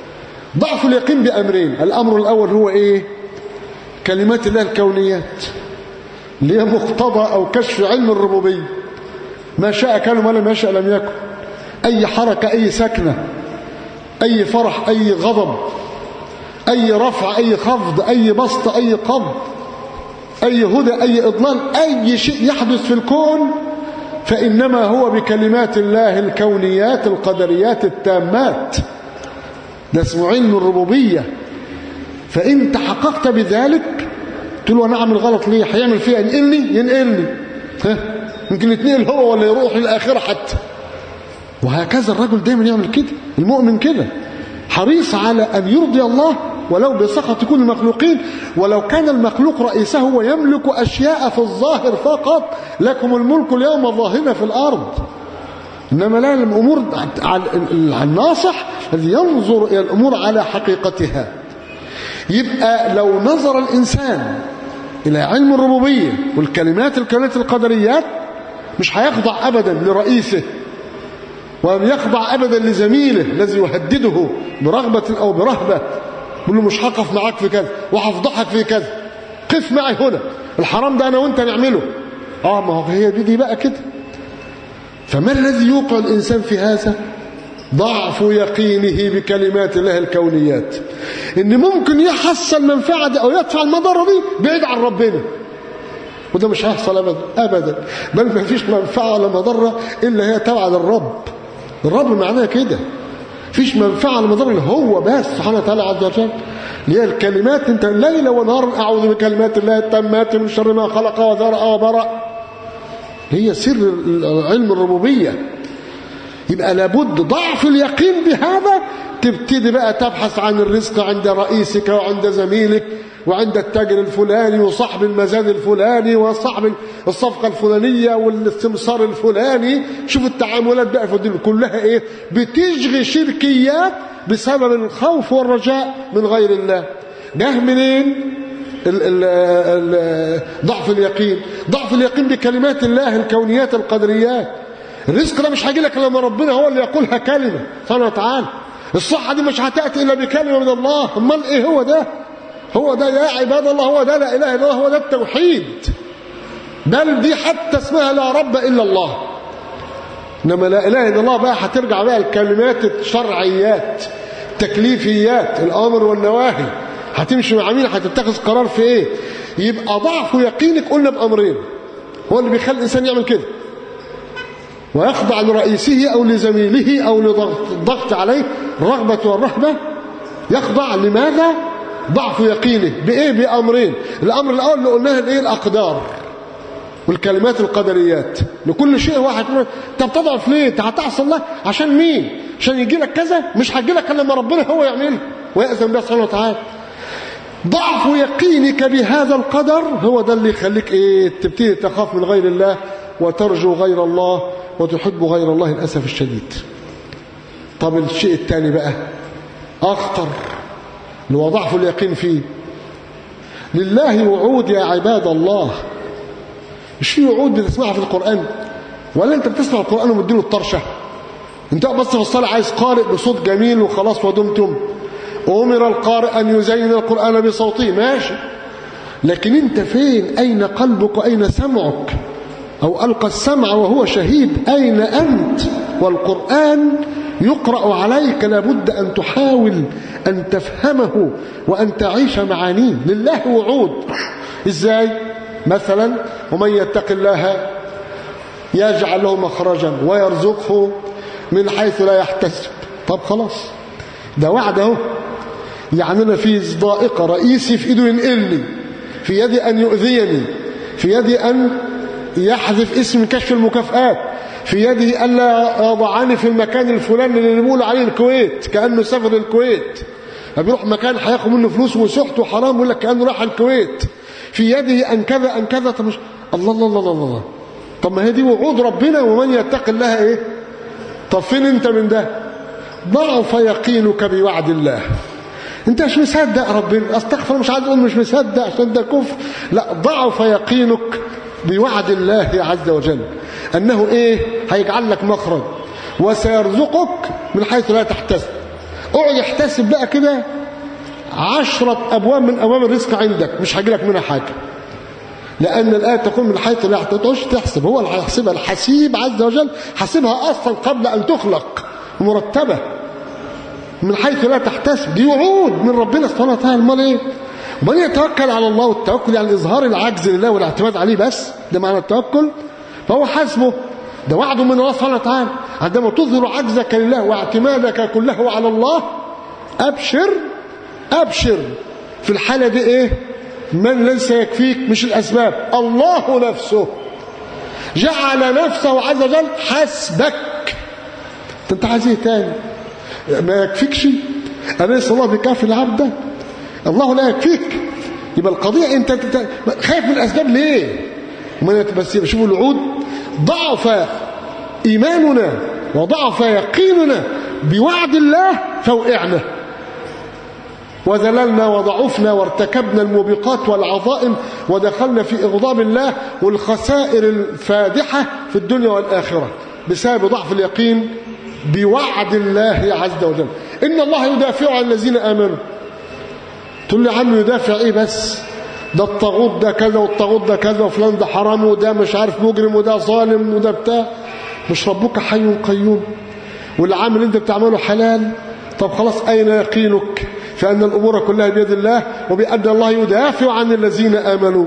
ضعف اليقين بأمرين. الأمر الأول هو إيه؟ كلمات الله الكونيات اللي هي مقتضى أو كشف علم الربوبية، ما شاء كان وما لم يشاء لم يكن. أي حركة، أي سكنة، أي فرح، أي غضب، أي رفع، أي خفض، أي بسط، أي قبض، أي هدى، أي إضلال، أي شيء يحدث في الكون فإنما هو بكلمات الله الكونيات القدريات التامات. ده اسمه علم الربوبية. فإن تحققت بذلك تقول له أنا أعمل غلط ليه؟ هيعمل فيها ينقلني ينقلني ها يمكن يتنقل هو ولا يروح للآخرة حتى. وهكذا الرجل دايما يعمل كده، المؤمن كده حريص على أن يرضي الله ولو بسخط كل المخلوقين. ولو كان المخلوق رئيسه ويملك أشياء في الظاهر فقط، لكم الملك اليوم ظاهرين في الأرض. إنما لا، الأمور على الناصح الذي ينظر إلى الأمور على حقيقتها. يبقى لو نظر الإنسان إلى علم الربوبية والكلمات الكونية القدريات مش هيخضع أبدا لرئيسه، ولم يخضع أبدا لزميله الذي يهدده برغبة أو برهبة، يقول له مش هقف معاك في كذا وهفضحك في كذا. قف معي هنا، الحرام ده أنا وأنت نعمله. آه ما هو هي دي بقى كده. فما الذي يوقع الإنسان في هذا؟ ضعف يقينه بكلمات الله الكونيات، إن ممكن يحصل منفعة دي أو يدفع المضرة دي بعيد عن ربنا، وده مش هيحصل أبدا أبدا، بل ما فيش منفعة ولا مضرة إلا هي تبع للرب. الرب معناه كده، فيش منفعة ولا مضرة إلا هو بس سبحانه وتعالى عز وجل. اللي هي الكلمات، أنت ليلا ونهارا أعوذ بكلمات الله التامات من شر ما خلق وذرأ وبرأ، هي سر علم الربوبية. يبقى لابد ضعف اليقين بهذا، تبتدي بقى تبحث عن الرزق عند رئيسك وعند زميلك وعند التاجر الفلاني وصاحب المزاد الفلاني وصاحب الصفقة الفلانية والاستمصار الفلاني. شوف التعاملات بقى في الدنيا كلها ايه، بتشغي شركيات بسبب الخوف والرجاء من غير الله. جه منين؟ ال ال ال ضعف اليقين. ضعف اليقين بكلمات الله الكونيات القدريات. الرزق ده مش هيجي لك لما ربنا هو اللي يقولها كلمة سبحانه وتعالى. الصحة دي مش هتأتي إلا بكلمة من الله. امال ايه هو ده؟ هو ده يا عباد الله، هو ده لا إله إلا الله، هو ده التوحيد. بل دي حتى اسمها لا رب إلا الله. إنما لا إله إلا الله بقى هترجع بقى الكلمات الشرعيات تكليفيات الأمر والنواهي، هتمشي مع مين، هتتخذ قرار في ايه. يبقى ضعف يقينك قلنا بأمرين، هو اللي بيخلي الإنسان يعمل كده ويخضع لرئيسه أو لزميله أو لضغط عليه الرغبة والرهبة. يخضع لماذا؟ ضعف يقينه بإيه؟ بأمرين. الأمر الأول اللي قلناه الإيه؟ الأقدار والكلمات القدريات. لكل شيء واحد انت بتضعف ليه؟ انت هتعصي الله عشان مين؟ عشان يجي لك كذا؟ مش هيجي لك الا لما ربنا هو يعمله ويأذن به سبحانه وتعالى. ضعف يقينك بهذا القدر هو ده اللي يخليك ايه؟ تبتدي تخاف من غير الله وترجو غير الله وتحب غير الله للأسف الشديد. طب الشيء الثاني بقى أخطر اللي هو ضعف اليقين فيه. لله وعود يا عباد الله. مش في وعود بتسمعها في القرآن؟ ولا انت بتسمع القرآن ومديله الطرشة؟ انت بس في الصلاة عايز قارئ بصوت جميل وخلاص ودمتم. أمر القارئ أن يزين القرآن بصوته، ماشي، لكن انت فين؟ أين قلبك وأين سمعك؟ أو ألقى السمع وهو شهيد، أين أنت؟ والقرآن يقرأ عليك، لابد أن تحاول أن تفهمه وأن تعيش معانيه. لله وعود. إزاي؟ مثلا ومن يتق الله يجعل له مخرجا ويرزقه من حيث لا يحتسب. طب خلاص ده وعد اهو. يعني أنا في ضائقة، رئيسي في إيده ينقلني، في يدي أن يؤذيني، في يدي أن يحذف اسم كشف المكافآت، في يده ألا يضعني في المكان الفلاني اللي بيقولوا عليه الكويت كأنه سافر الكويت، بيروح مكان هياخد منه فلوس وسحت وحرام يقول لك كأنه راح الكويت، في يده أن كذا أن كذا. طب مش الله الله الله الله. طب ما هي دي وعود ربنا، ومن يتق الله ايه؟ طب فين انت من ده؟ ضعف يقينك بوعد الله. انت مش مصدق ربنا، استغفر، مش عايز اقول مش مصدق عشان ده كفر، لا، ضعف يقينك بوعد الله عز وجل انه ايه؟ هيجعل لك مخرج وسيرزقك من حيث لا تحتسب. اقعد احتسب بقى كده عشرة ابواب من ابواب الرزق عندك، مش هيجي لك منها حاجه، لان الايه تقول من حيث لا تحتسب. هو اللي هيحسبها، الحسيب عز وجل حسبها اصلا قبل ان تخلق مرتبه من حيث لا تحتسب. دي وعود من ربنا سبحانه وتعالى. امال ايه؟ ومن يتوكل على الله، والتوكل يعني اظهار العجز لله والاعتماد عليه بس، ده معنى التوكل، فهو حسبه. ده وعد من الله سبحانه وتعالى. عندما تظهر عجزك لله واعتمادك كله على الله، ابشر ابشر. في الحاله دي ايه؟ من ليس يكفيك مش الاسباب، الله نفسه جعل نفسه عز وجل حسبك. انت عايز ايه تاني؟ ما يكفيكش؟ أليس الله بكافي العبد ده؟ الله لا يكفيك. يبقى القضية انت خايف من الاسباب ليه؟ بس شوفوا الوعود. ضعف ايماننا وضعف يقيننا بوعد الله فوقعنا وذللنا وضعفنا وارتكبنا الموبقات والعظائم ودخلنا في اغضاب الله والخسائر الفادحة في الدنيا والآخرة بسبب ضعف اليقين بوعد الله عز وجل. إن الله يدافع عن الذين آمنوا. تقول لي عنه يدافع إيه بس؟ ده الطاغوت ده كذا والطاغوت ده كذا وفلان ده حرام وده مش عارف مجرم وده ظالم وده بتاع. مش ربك حي قيوم والعمل اللي انت بتعمله حلال؟ طب خلاص، أين يقينك فأن الأمور كلها بيد الله وبأن الله يدافع عن الذين آمنوا؟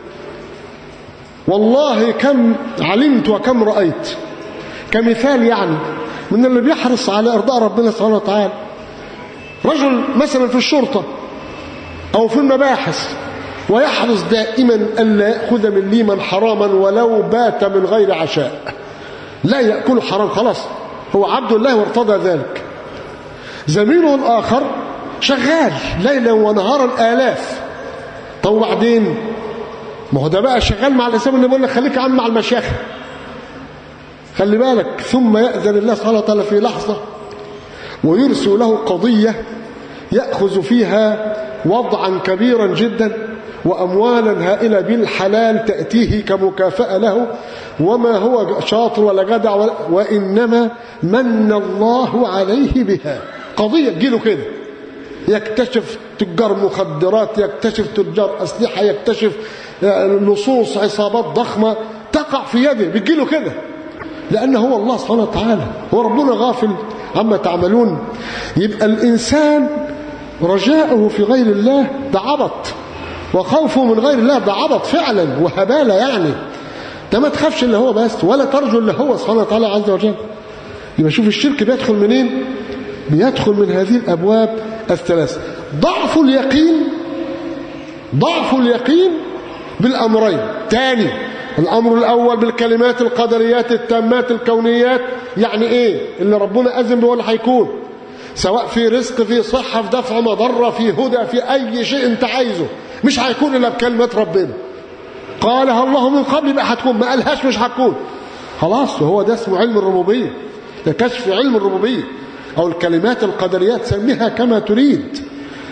والله كم علمت وكم رأيت كمثال يعني من اللي بيحرص على إرضاء ربنا سبحانه وتعالى. رجل مثلا في الشرطة أو في المباحث ويحرص دائما ألا يأخذ من ليمن حراما ولو بات من غير عشاء، لا يأكل حرام، خلاص هو عبد الله وارتضى ذلك. زميله الآخر شغال ليلا ونهارا آلاف. طب وبعدين؟ ما هو ده بقى شغال مع الإسلام اللي بيقول لك خليك يا عم مع المشايخ، خلي بالك. ثم يأذن الله سبحانه وتعالى في لحظة ويرسل له قضية يأخذ فيها وضعا كبيرا جدا وأموالا هائلة بالحلال تأتيه كمكافأة له، وما هو شاطر ولا جدع ولا وإنما من الله عليه بها. قضية تجيله كده، يكتشف تجار مخدرات، يكتشف تجار أسلحة، يكتشف لصوص عصابات ضخمة تقع في يده، بتجيله كده لأنه هو الله سبحانه وتعالى، هو ربنا غافل عما تعملون. يبقى الإنسان رجاؤه في غير الله ده عبط، وخوفه من غير الله ده عبط فعلا وهبالة يعني. ده ما تخافش إلا هو بس، ولا ترجو إلا هو سبحانه وتعالى عز وجل. يبقى شوف الشرك بيدخل منين؟ بيدخل من هذه الأبواب الثلاثة. ضعف اليقين، ضعف اليقين بالأمرين. تاني، الأمر الأول بالكلمات القدريات التامات الكونيات، يعني إيه؟ اللي ربنا أذن به هو اللي هيكون، سواء في رزق، في صحة، في دفع مضرة، في هدى، في أي شيء أنت عايزه، مش هيكون إلا بكلمة ربنا. قالها الله من قبل يبقى هتكون، ما قالهاش مش هتكون. خلاص، وهو ده اسمه علم الربوبية، ده كشف علم الربوبية أو الكلمات القدريات، سميها كما تريد.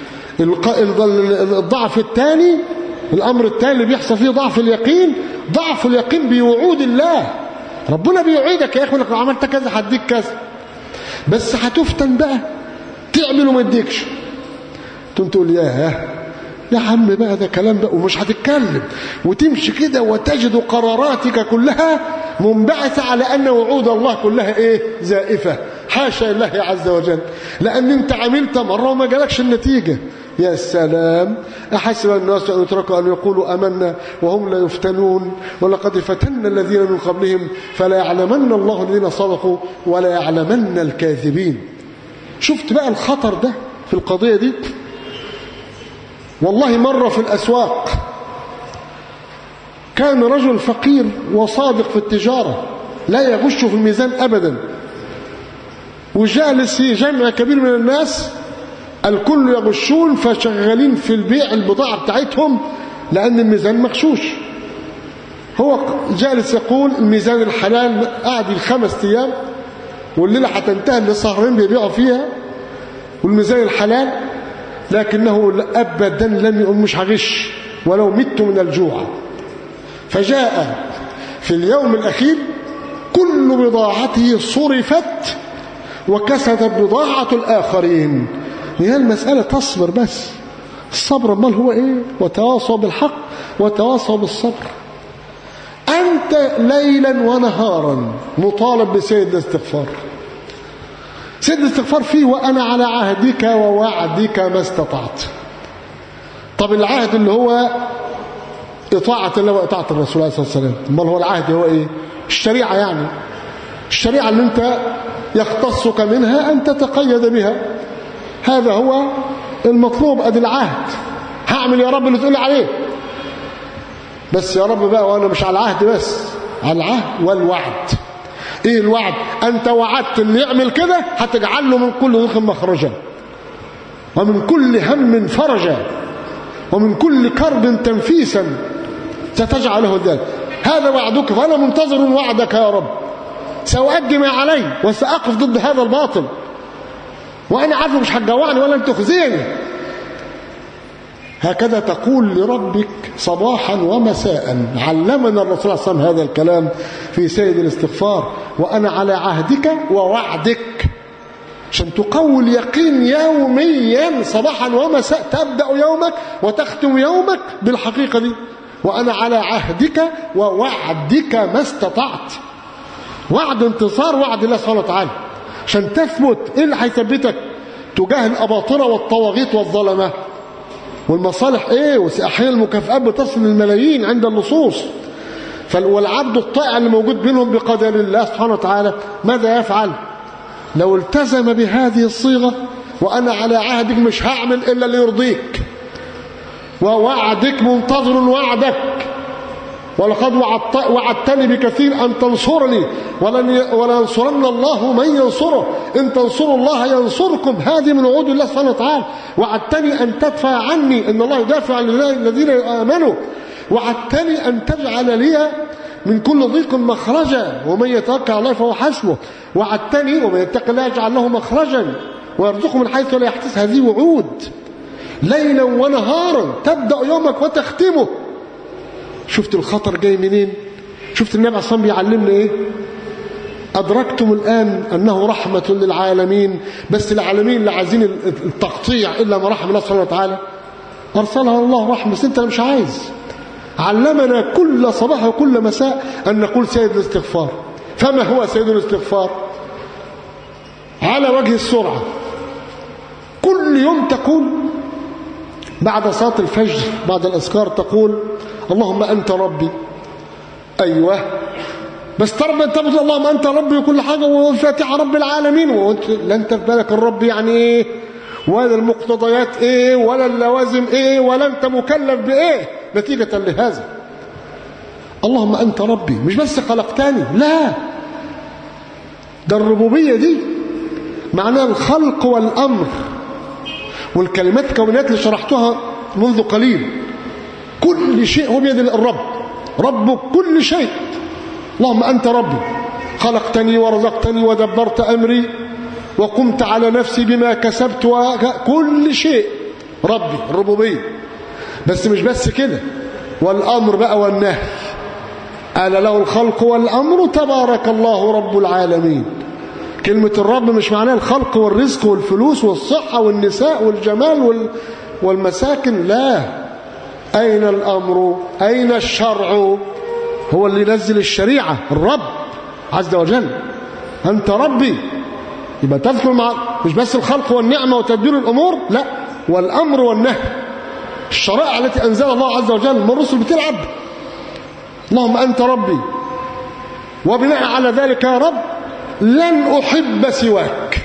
الضعف الثاني، الأمر الثاني اللي بيحصل فيه ضعف اليقين، ضعف اليقين بوعود الله. ربنا بيوعدك يا إخوة، لو عملت كذا هديك كذا، بس هتفتن بقى تعمل وما يديكش. تقول ياه يا عم بقى ده كلام بقى، ومش هتتكلم وتمشي كده وتجد قراراتك كلها منبعثة على أن وعود الله كلها إيه؟ زائفة. حاشا الله عز وجل، لأن أنت عملت مرة وما جالكش النتيجة. يا سلام، أحسب الناس أن يتركوا أن يقولوا أمنا وهم لا يفتنون ولقد فتنا الذين من قبلهم فلا يعلمن الله الذين صدقوا ولا يعلمن الكاذبين. شفت بقى الخطر ده في القضية دي؟ والله مرة في الأسواق كان رجل فقير وصادق في التجارة لا يغش في الميزان أبدا، وجالس في جمع كبير من الناس الكل يغشون، فشغالين في البيع البضاعة بتاعتهم لأن الميزان مغشوش. هو جالس يقول الميزان الحلال، قاعد الخمس أيام والليلة هتنتهي اللي سهرين بيبيعوا فيها، والميزان الحلال، لكنه أبدا لم يقول مش هغش ولو مت من الجوع. فجاء في اليوم الأخير كل بضاعته صرفت وكسدت بضاعة الآخرين. هي المسألة تصبر بس، الصبر امال هو ايه؟ وتواصوا بالحق وتواصوا بالصبر. أنت ليلا ونهارا مطالب بسيد الاستغفار. سيد الاستغفار فيه وأنا على عهدك ووعدك ما استطعت. طب العهد اللي هو إطاعة الله وإطاعة الرسول عليه الصلاة والسلام، امال هو العهد هو ايه؟ الشريعة يعني، الشريعة اللي انت يختصك منها أن تتقيد بها، هذا هو المطلوب. أدي العهد، هعمل يا رب اللي تقول عليه، بس يا رب بقى وأنا مش على العهد بس، على العهد والوعد. إيه الوعد؟ أنت وعدت اللي يعمل كده هتجعل له من كل ضيق مخرجا ومن كل هم فرجا ومن كل كرب تنفيسا ستجعله ذلك. هذا وعدك، فأنا منتظر وعدك يا رب، سأؤدي ما علي وسأقف ضد هذا الباطل، وأنا عارف مش هتجوعني ولا تخزيني. هكذا تقول لربك صباحا ومساء. علمنا الرسول صلى الله عليه وسلم هذا الكلام في سيد الاستغفار، وأنا على عهدك ووعدك عشان تقوي اليقين يوميا صباحا ومساء، تبدأ يومك وتختم يومك بالحقيقة دي. وأنا على عهدك ووعدك ما استطعت. وعد انتصار، وعد الله سبحانه وتعالى. عشان تثبت، ايه اللي هيثبتك تجاه الأباطرة والطواغيت والظلمة والمصالح؟ ايه؟ وأحيانا المكافآت بتصل للملايين عند اللصوص. والعبد الطائع اللي موجود بينهم بقدر الله سبحانه وتعالى ماذا يفعل؟ لو التزم بهذه الصيغة، وأنا على عهدك مش هعمل إلا اللي يرضيك، ووعدك منتظر وعدك، ولقد وعدتني بكثير أن تنصرني ولينصرن الله من ينصره، إن تنصروا الله ينصركم. هذه من وعود الله سبحانه وتعالى. وعدتني أن تدفع عني، إن الله يدافع عن الذين آمنوا. وعدتني أن تجعل لي من كل ضيق مخرجا، ومن يتوكل على الله فهو حسبه. وعدتني ومن يتق الله يجعل له مخرجا ويرزقه من حيث لا يحتسب. هذه وعود ليلا ونهارا، تبدأ يومك وتختمه. شفت الخطر جاي منين؟ شفت النبي عليه الصلاة والسلام بيعلمنا ايه؟ أدركتم الآن أنه رحمة للعالمين، بس العالمين لا عايزين التقطيع إلا ما رحم الله سبحانه وتعالى. أرسلها الله رحمة، بس أنت مش عايز. علمنا كل صباح وكل مساء أن نقول سيد الاستغفار. فما هو سيد الاستغفار؟ على وجه السرعة كل يوم تقول بعد صلاة الفجر بعد الأذكار، تقول اللهم أنت ربي. أيوة، بس تربى أنت بتقول اللهم أنت ربي وكل حاجة، والفاتحة رب العالمين، وأنت لا أنت في بالك الرب يعني إيه، ولا المقتضيات إيه، ولا اللوازم إيه، ولا أنت مكلف بإيه نتيجة لهذا. اللهم أنت ربي، مش بس خلقتني، لا، ده الربوبية دي معناها الخلق والأمر، والكلمات كونات اللي شرحتها منذ قليل. كل شيء هو بيد الرب، رب كل شيء. اللهم أنت ربي، خلقتني ورزقتني ودبرت أمري وقمت على نفسي بما كسبت، وكل شيء ربي، الربوبية. بس مش بس كده، والأمر بقى والنهي. قال له الخلق والأمر تبارك الله رب العالمين. كلمة الرب مش معناها الخلق والرزق والفلوس والصحة والنساء والجمال والمساكن، لا. أين الأمر؟ أين الشرع؟ هو اللي ينزل الشريعة، الرب عز وجل. أنت ربي، يبقى تذكر مع مش بس الخلق والنعمة وتدبير الأمور، لا، والأمر والنهي، الشرائع التي أنزلها الله عز وجل. ما الرسل بتلعب. اللهم أنت ربي، وبناء على ذلك يا رب لن أحب سواك،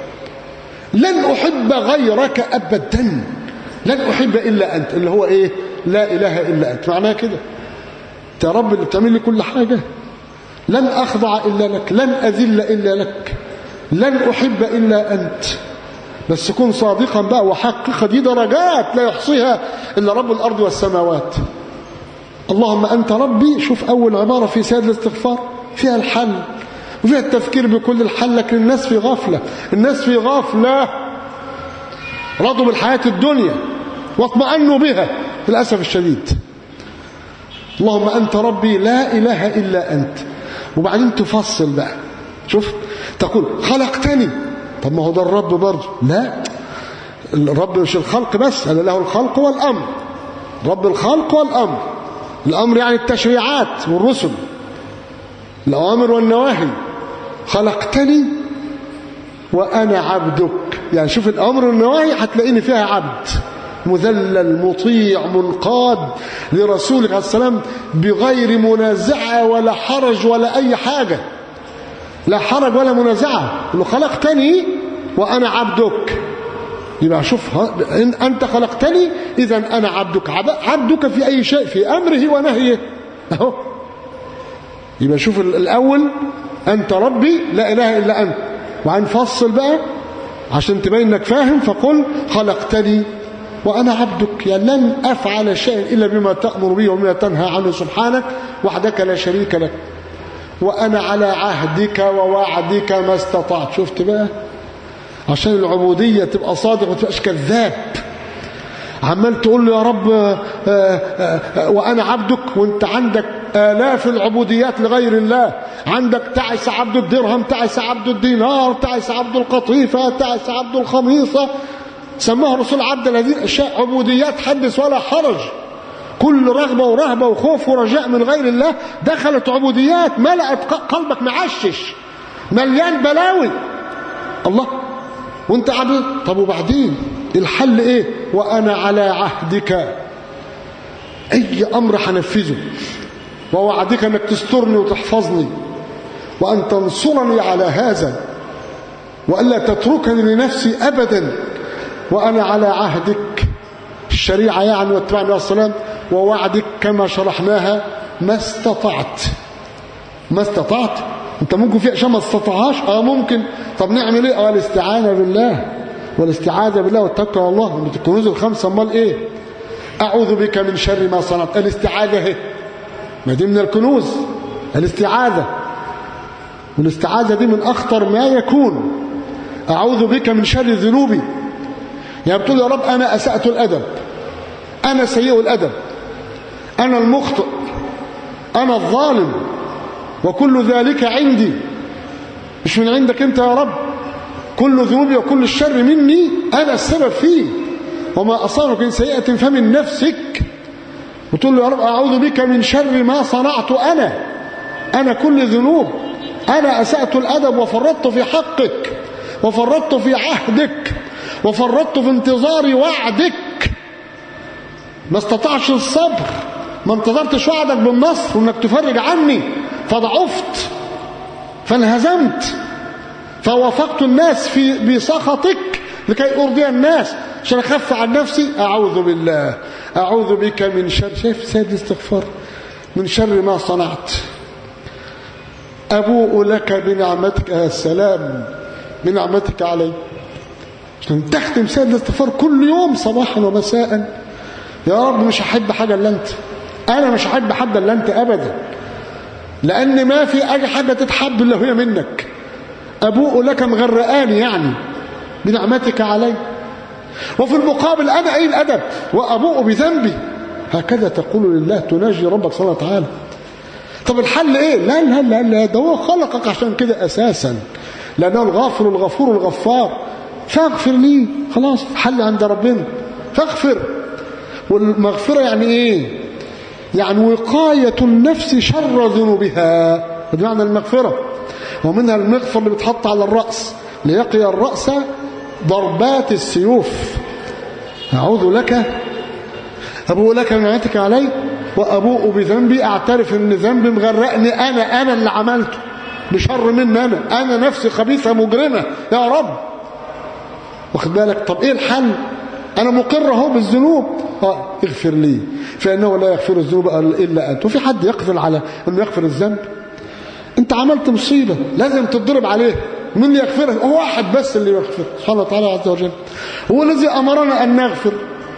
لن أحب غيرك أبدا، لن أحب إلا أنت، اللي هو إيه؟ لا إله إلا أنت. معناها كده أنت يا رب اللي بتعمل لي كل حاجة، لن أخضع إلا لك، لن أذل إلا لك، لن أحب إلا أنت. بس كن صادقا بقى وحقق، دي درجات لا يحصيها إلا رب الأرض والسماوات. اللهم أنت ربي. شوف أول عبارة في سيد الاستغفار فيها الحل وفيها التفكير بكل الحل، لكن الناس في غفلة، الناس في غفلة، رضوا بالحياة الدنيا واطمأنوا بها للأسف الشديد. اللهم أنت ربي لا إله إلا أنت. وبعدين تفصل بقى، شوف تقول خلقتني، طب ما هو ده الرب برضه، لا، الرب مش الخلق بس، قال له الخلق والأمر، رب الخلق والأمر. الأمر يعني التشريعات والرسل، الأوامر والنواهي. خلقتني وأنا عبدك، يعني شوف الأمر والنواهي هتلاقيني فيها عبد مذلل مطيع منقاد لرسولك عليه السلام بغير منازعة ولا حرج ولا أي حاجة، لا حرج ولا منازعة. إنه خلقتني وأنا عبدك، يبقى شوف إن أنت خلقتني إذن أنا عبدك. عبدك في أي شيء، في أمره ونهيه أهو. يبقى شوف الأول أنت ربي لا إله إلا أنت، وهنفصل بقى عشان تبين إنك فاهم. فقل خلقتني وأنا عبدك، يعني لن أفعل شيئا إلا بما تأمر به وبما تنهى عنه سبحانك وحدك لا شريك لك، وأنا على عهدك ووعدك ما استطعت. شفت بقى؟ عشان العبودية تبقى صادق وتبقاش كذاب عمال تقول له يا رب آآ آآ وأنا عبدك، وانت عندك آلاف العبوديات لغير الله، عندك تعس عبد الدرهم، تعس عبد الدينار، تعس عبد القطيفة، تعس عبد الخميصة، سماه رسول عبد هذه الأشياء عبوديات حدث ولا حرج. كل رغبة ورهبة وخوف ورجاء من غير الله دخلت عبوديات، ملأت قلبك معشش مليان بلاوي. الله وانت عبد. طب وبعدين الحل ايه؟ وانا على عهدك، اي امر هنفذه، ووعدك انك تسترني وتحفظني وان تنصرني على هذا والا تتركني لنفسي ابدا. وانا على عهدك الشريعه يعني واتباع النبي صلى الله عليه وسلم، ووعدك كما شرحناها ما استطعت. ما استطعت انت ممكن في اشياء ما استطاعهاش، اه ممكن. طب نعمل ايه؟ اه الاستعانه بالله والاستعاذه بالله والتوكل على الله. من الكنوز الخمسه. امال ايه؟ اعوذ بك من شر ما صنعت. الاستعاذه اهي، ما دي من الكنوز الاستعاذه، والاستعاذه دي من اخطر ما يكون. اعوذ بك من شر ذنوبي، يعني بتقول يا رب انا اسأت الادب، انا سيء الادب، انا المخطئ، انا الظالم، وكل ذلك عندي، مش من عندك انت يا رب. كل ذنوبي وكل الشر مني، انا السبب فيه، وما اصابك من سيئة فمن نفسك. وتقول له يا رب اعوذ بك من شر ما صنعت انا، انا كل ذنوب، انا اسأت الادب وفرطت في حقك وفرطت في عهدك وفرطت في انتظار وعدك. ما استطعش الصبر، ما انتظرتش وعدك بالنصر وانك تفرج عني، فضعفت فانهزمت فوافقت الناس في بسخطك لكي ارضي الناس عشان اخف عن نفسي. اعوذ بالله، اعوذ بك من شر، شايف سيد الاستغفار، من شر ما صنعت. ابوء لك بنعمتك، يا سلام بنعمتك علي. عشان تختم سيد الاستغفار كل يوم صباحا ومساء. يا رب مش هحب حاجه الا انت، انا مش هحب حد الا انت ابدا، لان ما في اي حاجه تتحب الا وهي منك. ابوء لك مغرقاني يعني بنعمتك علي، وفي المقابل انا اي الادب وابوء بذنبي. هكذا تقول لله، تناجي ربك سبحانه وتعالى. طب الحل ايه؟ لا لا لا لا، ده هو خلقك عشان كده اساسا، لانه الغافر الغفور الغفار. فاغفر لي، خلاص حل عند ربنا، فاغفر. والمغفرة يعني ايه؟ يعني وقاية النفس شر ذنوبها، بمعنى المغفرة. ومنها المغفر اللي بتحط على الرأس ليقي الرأس ضربات السيوف. أعوذ لك، أبوء لك بنعمتك علي وأبوء بذنبي، أعترف أن ذنبي مغرقني، أنا أنا اللي عملته بشر مني، أنا أنا نفسي خبيثة مجرمة يا رب. واخد بالك؟ طب إيه الحل؟ أنا مقر اهو بالذنوب، اه اغفر لي فإنه لا يغفر الذنوب إلا أنت. وفي حد يقدر على أنه يغفر الذنب؟ أنت عملت مصيبة لازم تضرب عليه، من اللي يغفرها؟ هو واحد بس اللي يغفر، سبحانه وتعالى عز وجل. هو الذي أمرنا أن نغفر.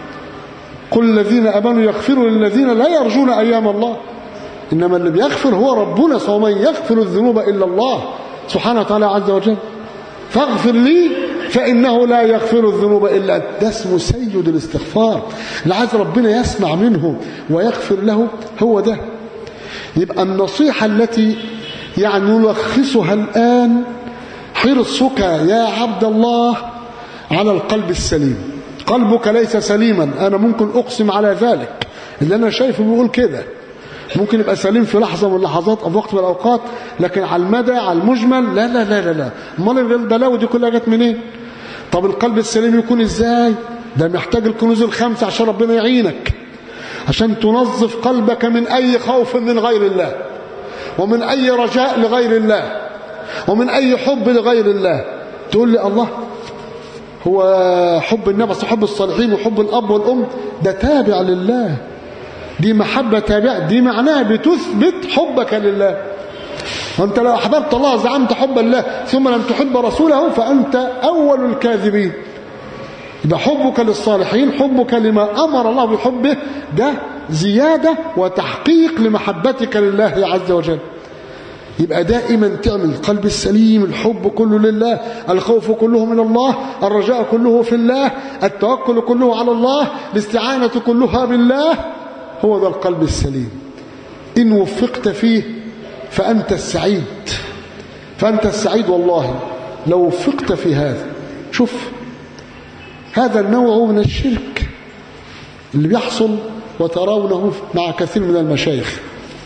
قل الذين آمنوا يغفروا للذين لا يرجون أيام الله. إنما اللي بيغفر هو ربنا، ومن يغفر الذنوب إلا الله سبحانه وتعالى عز وجل. فاغفر لي فإنه لا يغفر الذنوب إلا أنت. ده اسمه سيد الاستغفار، اللي عايز ربنا يسمع منه ويغفر له، هو ده. يبقى النصيحة التي يعني نلخصها الآن: حرصك يا عبد الله على القلب السليم. قلبك ليس سليما، أنا ممكن أقسم على ذلك، اللي أنا شايفه بيقول كده. ممكن يبقى سليم في لحظة من اللحظات أو وقت من الأوقات، لكن على المدى على المجمل لا لا لا لا لا. امال البلاوي دي كلها جت منين؟ طب القلب السليم يكون ازاي؟ ده محتاج الكنوز الخمسة عشان ربنا يعينك، عشان تنظف قلبك من أي خوف من غير الله، ومن أي رجاء لغير الله، ومن أي حب لغير الله. تقول لي الله، هو حب النبي حب الصالحين وحب الأب والأم ده تابع لله، دي محبة تابعة، دي معناها بتثبت حبك لله. وانت لو أحببت الله زعمت حب الله ثم لم تحب رسوله فأنت أول الكاذبين. يبقى حبك للصالحين، حبك لما أمر الله بحبه، ده زيادة وتحقيق لمحبتك لله عز وجل. يبقى دائما تعمل القلب السليم، الحب كله لله، الخوف كله من الله، الرجاء كله في الله، التوكل كله على الله، الاستعانة كلها بالله. هو ده القلب السليم. إن وفقت فيه فأنت السعيد، فأنت السعيد والله لو وفقت في هذا. شوف هذا النوع من الشرك اللي بيحصل وترونه مع كثير من المشايخ.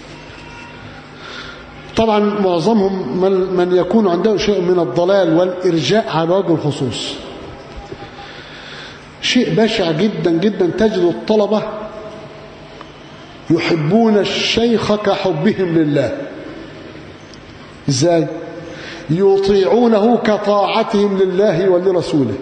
طبعا معظمهم من يكون عنده شيء من الضلال والإرجاء على وجه الخصوص. شيء بشع جدا جدا، تجد الطلبة يحبون الشيخ كحبهم لله. ازاي؟ يطيعونه كطاعتهم لله ولرسوله.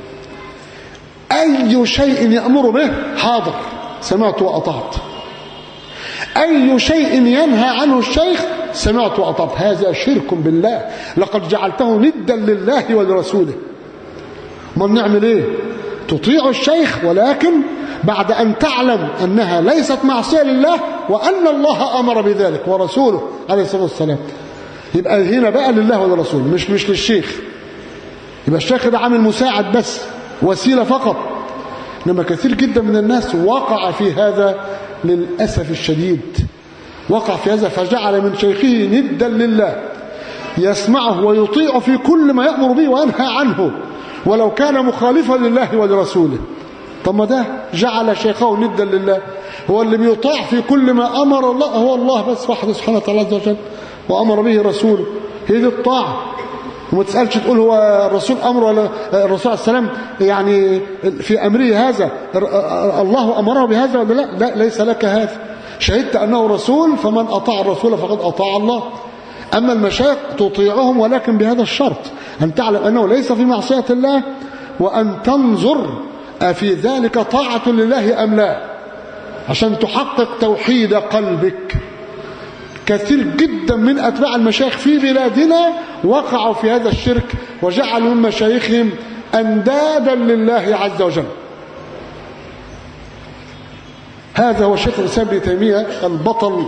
أي شيء يأمر به حاضر، سمعت وأطعت. أي شيء ينهى عنه الشيخ سمعت وأطعت. هذا شرك بالله، لقد جعلته ندا لله ولرسوله. ما نعمل ايه؟ تطيع الشيخ ولكن بعد أن تعلم أنها ليست معصية لله وأن الله أمر بذلك ورسوله عليه الصلاة والسلام. يبقى هنا بقى لله ولرسوله، مش مش للشيخ. يبقى الشيخ ده عامل مساعد بس، وسيلة فقط. إنما كثير جدا من الناس وقع في هذا للأسف الشديد، وقع في هذا فجعل من شيخه ندا لله، يسمعه ويطيع في كل ما يأمر به وينهى عنه ولو كان مخالفا لله ولرسوله. طب ما ده جعل شيخه ندا لله. هو اللي بيطاع في كل ما أمر الله هو الله بس وحده سبحانه وتعالى عز وجل، وأمر به رسوله. هي دي الطاعة. وما تسألش تقول هو الرسول أمر ولا الرسول عليه السلام يعني في أمره هذا الله أمره بهذا ولا لا. لا، ليس لك هذا. شهدت أنه رسول فمن أطاع الرسول فقد أطاع الله. أما المشايخ تطيعهم ولكن بهذا الشرط، أن تعلم أنه ليس في معصية الله، وأن تنظر أفي ذلك طاعة لله أم لا، عشان تحقق توحيد قلبك. كثير جدا من أتباع المشايخ في بلادنا وقعوا في هذا الشرك وجعلوا من مشايخهم أندادا لله عز وجل. هذا هو شيخ الإسلام ابن تيمية البطل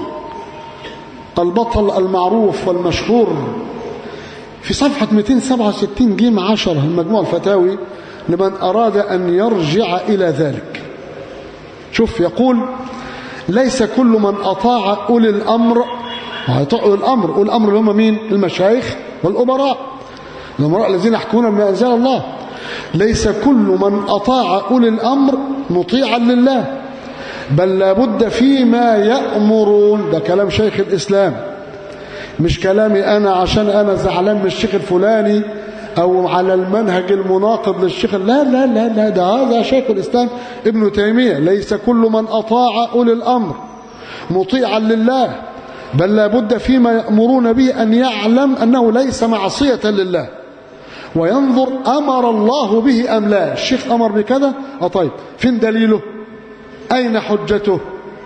البطل المعروف والمشهور. في صفحة مئتين وسبعة وستين جيم عشرة المجموع الفتاوي لمن أراد أن يرجع إلى ذلك. شوف يقول: ليس كل من أطاع أولي الأمر، وهيطيعوا الأمر، أولي الأمر اللي هم مين؟ المشايخ والأمراء، الأمراء الذين يحكمون بما أنزل الله. ليس كل من أطاع أولي الأمر مطيعا لله، بل لابد فيما يأمرون. ده كلام شيخ الإسلام، مش كلامي أنا عشان أنا زعلان من الشيخ الفلاني أو على المنهج المناقض للشيخ. لا لا لا لا، ده هذا شيخ الإسلام ابن تيمية. ليس كل من أطاع أولي الأمر مطيعا لله، بل لابد فيما يأمرون به أن يعلم أنه ليس معصية لله، وينظر أمر الله به أم لا. الشيخ أمر بكذا، أه طيب فين دليله؟ أين حجته؟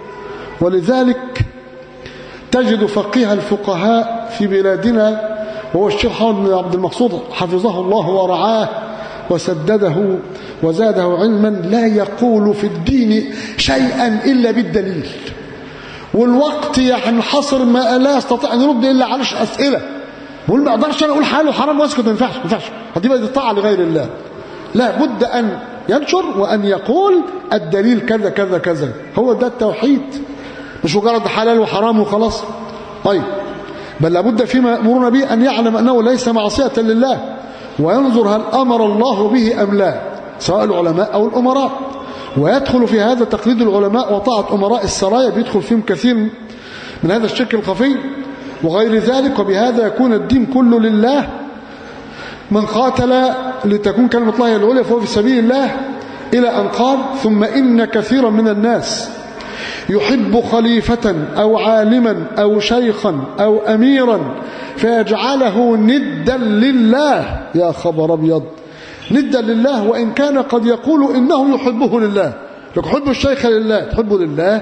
ولذلك تجد فقيه الفقهاء في بلادنا وهو الشيخ محمد بن عبد المقصود حفظه الله ورعاه وسدده وزاده علما، لا يقول في الدين شيئا إلا بالدليل. والوقت ينحصر، ما لا يستطيع أن يرد إلا على أسئلة. بقول ما أقدرش أنا أقول حلال وحرام وأسكت، ما ينفعش ما ينفعش، هدي بقى الطاعة لغير الله. لا بد أن ينشر وأن يقول الدليل كذا كذا كذا. هو ده التوحيد، مش مجرد حلال وحرام وخلاص. طيب بل لابد فيما يأمرون به أن يعلم أنه ليس معصية لله، وينظر هل أمر الله به أم لا، سواء العلماء أو الأمراء. ويدخل في هذا تقليد العلماء وطاعة أمراء السرايا، بيدخل فيهم كثير من هذا الشرك الخفي وغير ذلك. وبهذا يكون الدين كله لله. من قاتل لتكون كلمة الله العليا فهو في سبيل الله، إلى أن قال: ثم إن كثيرا من الناس يحب خليفة أو عالما أو شيخا أو أميرا فيجعله ندا لله. يا خبر أبيض، ندا لله، وإن كان قد يقول إنه يحبه لله. لك حب الشيخ لله، تحبه لله.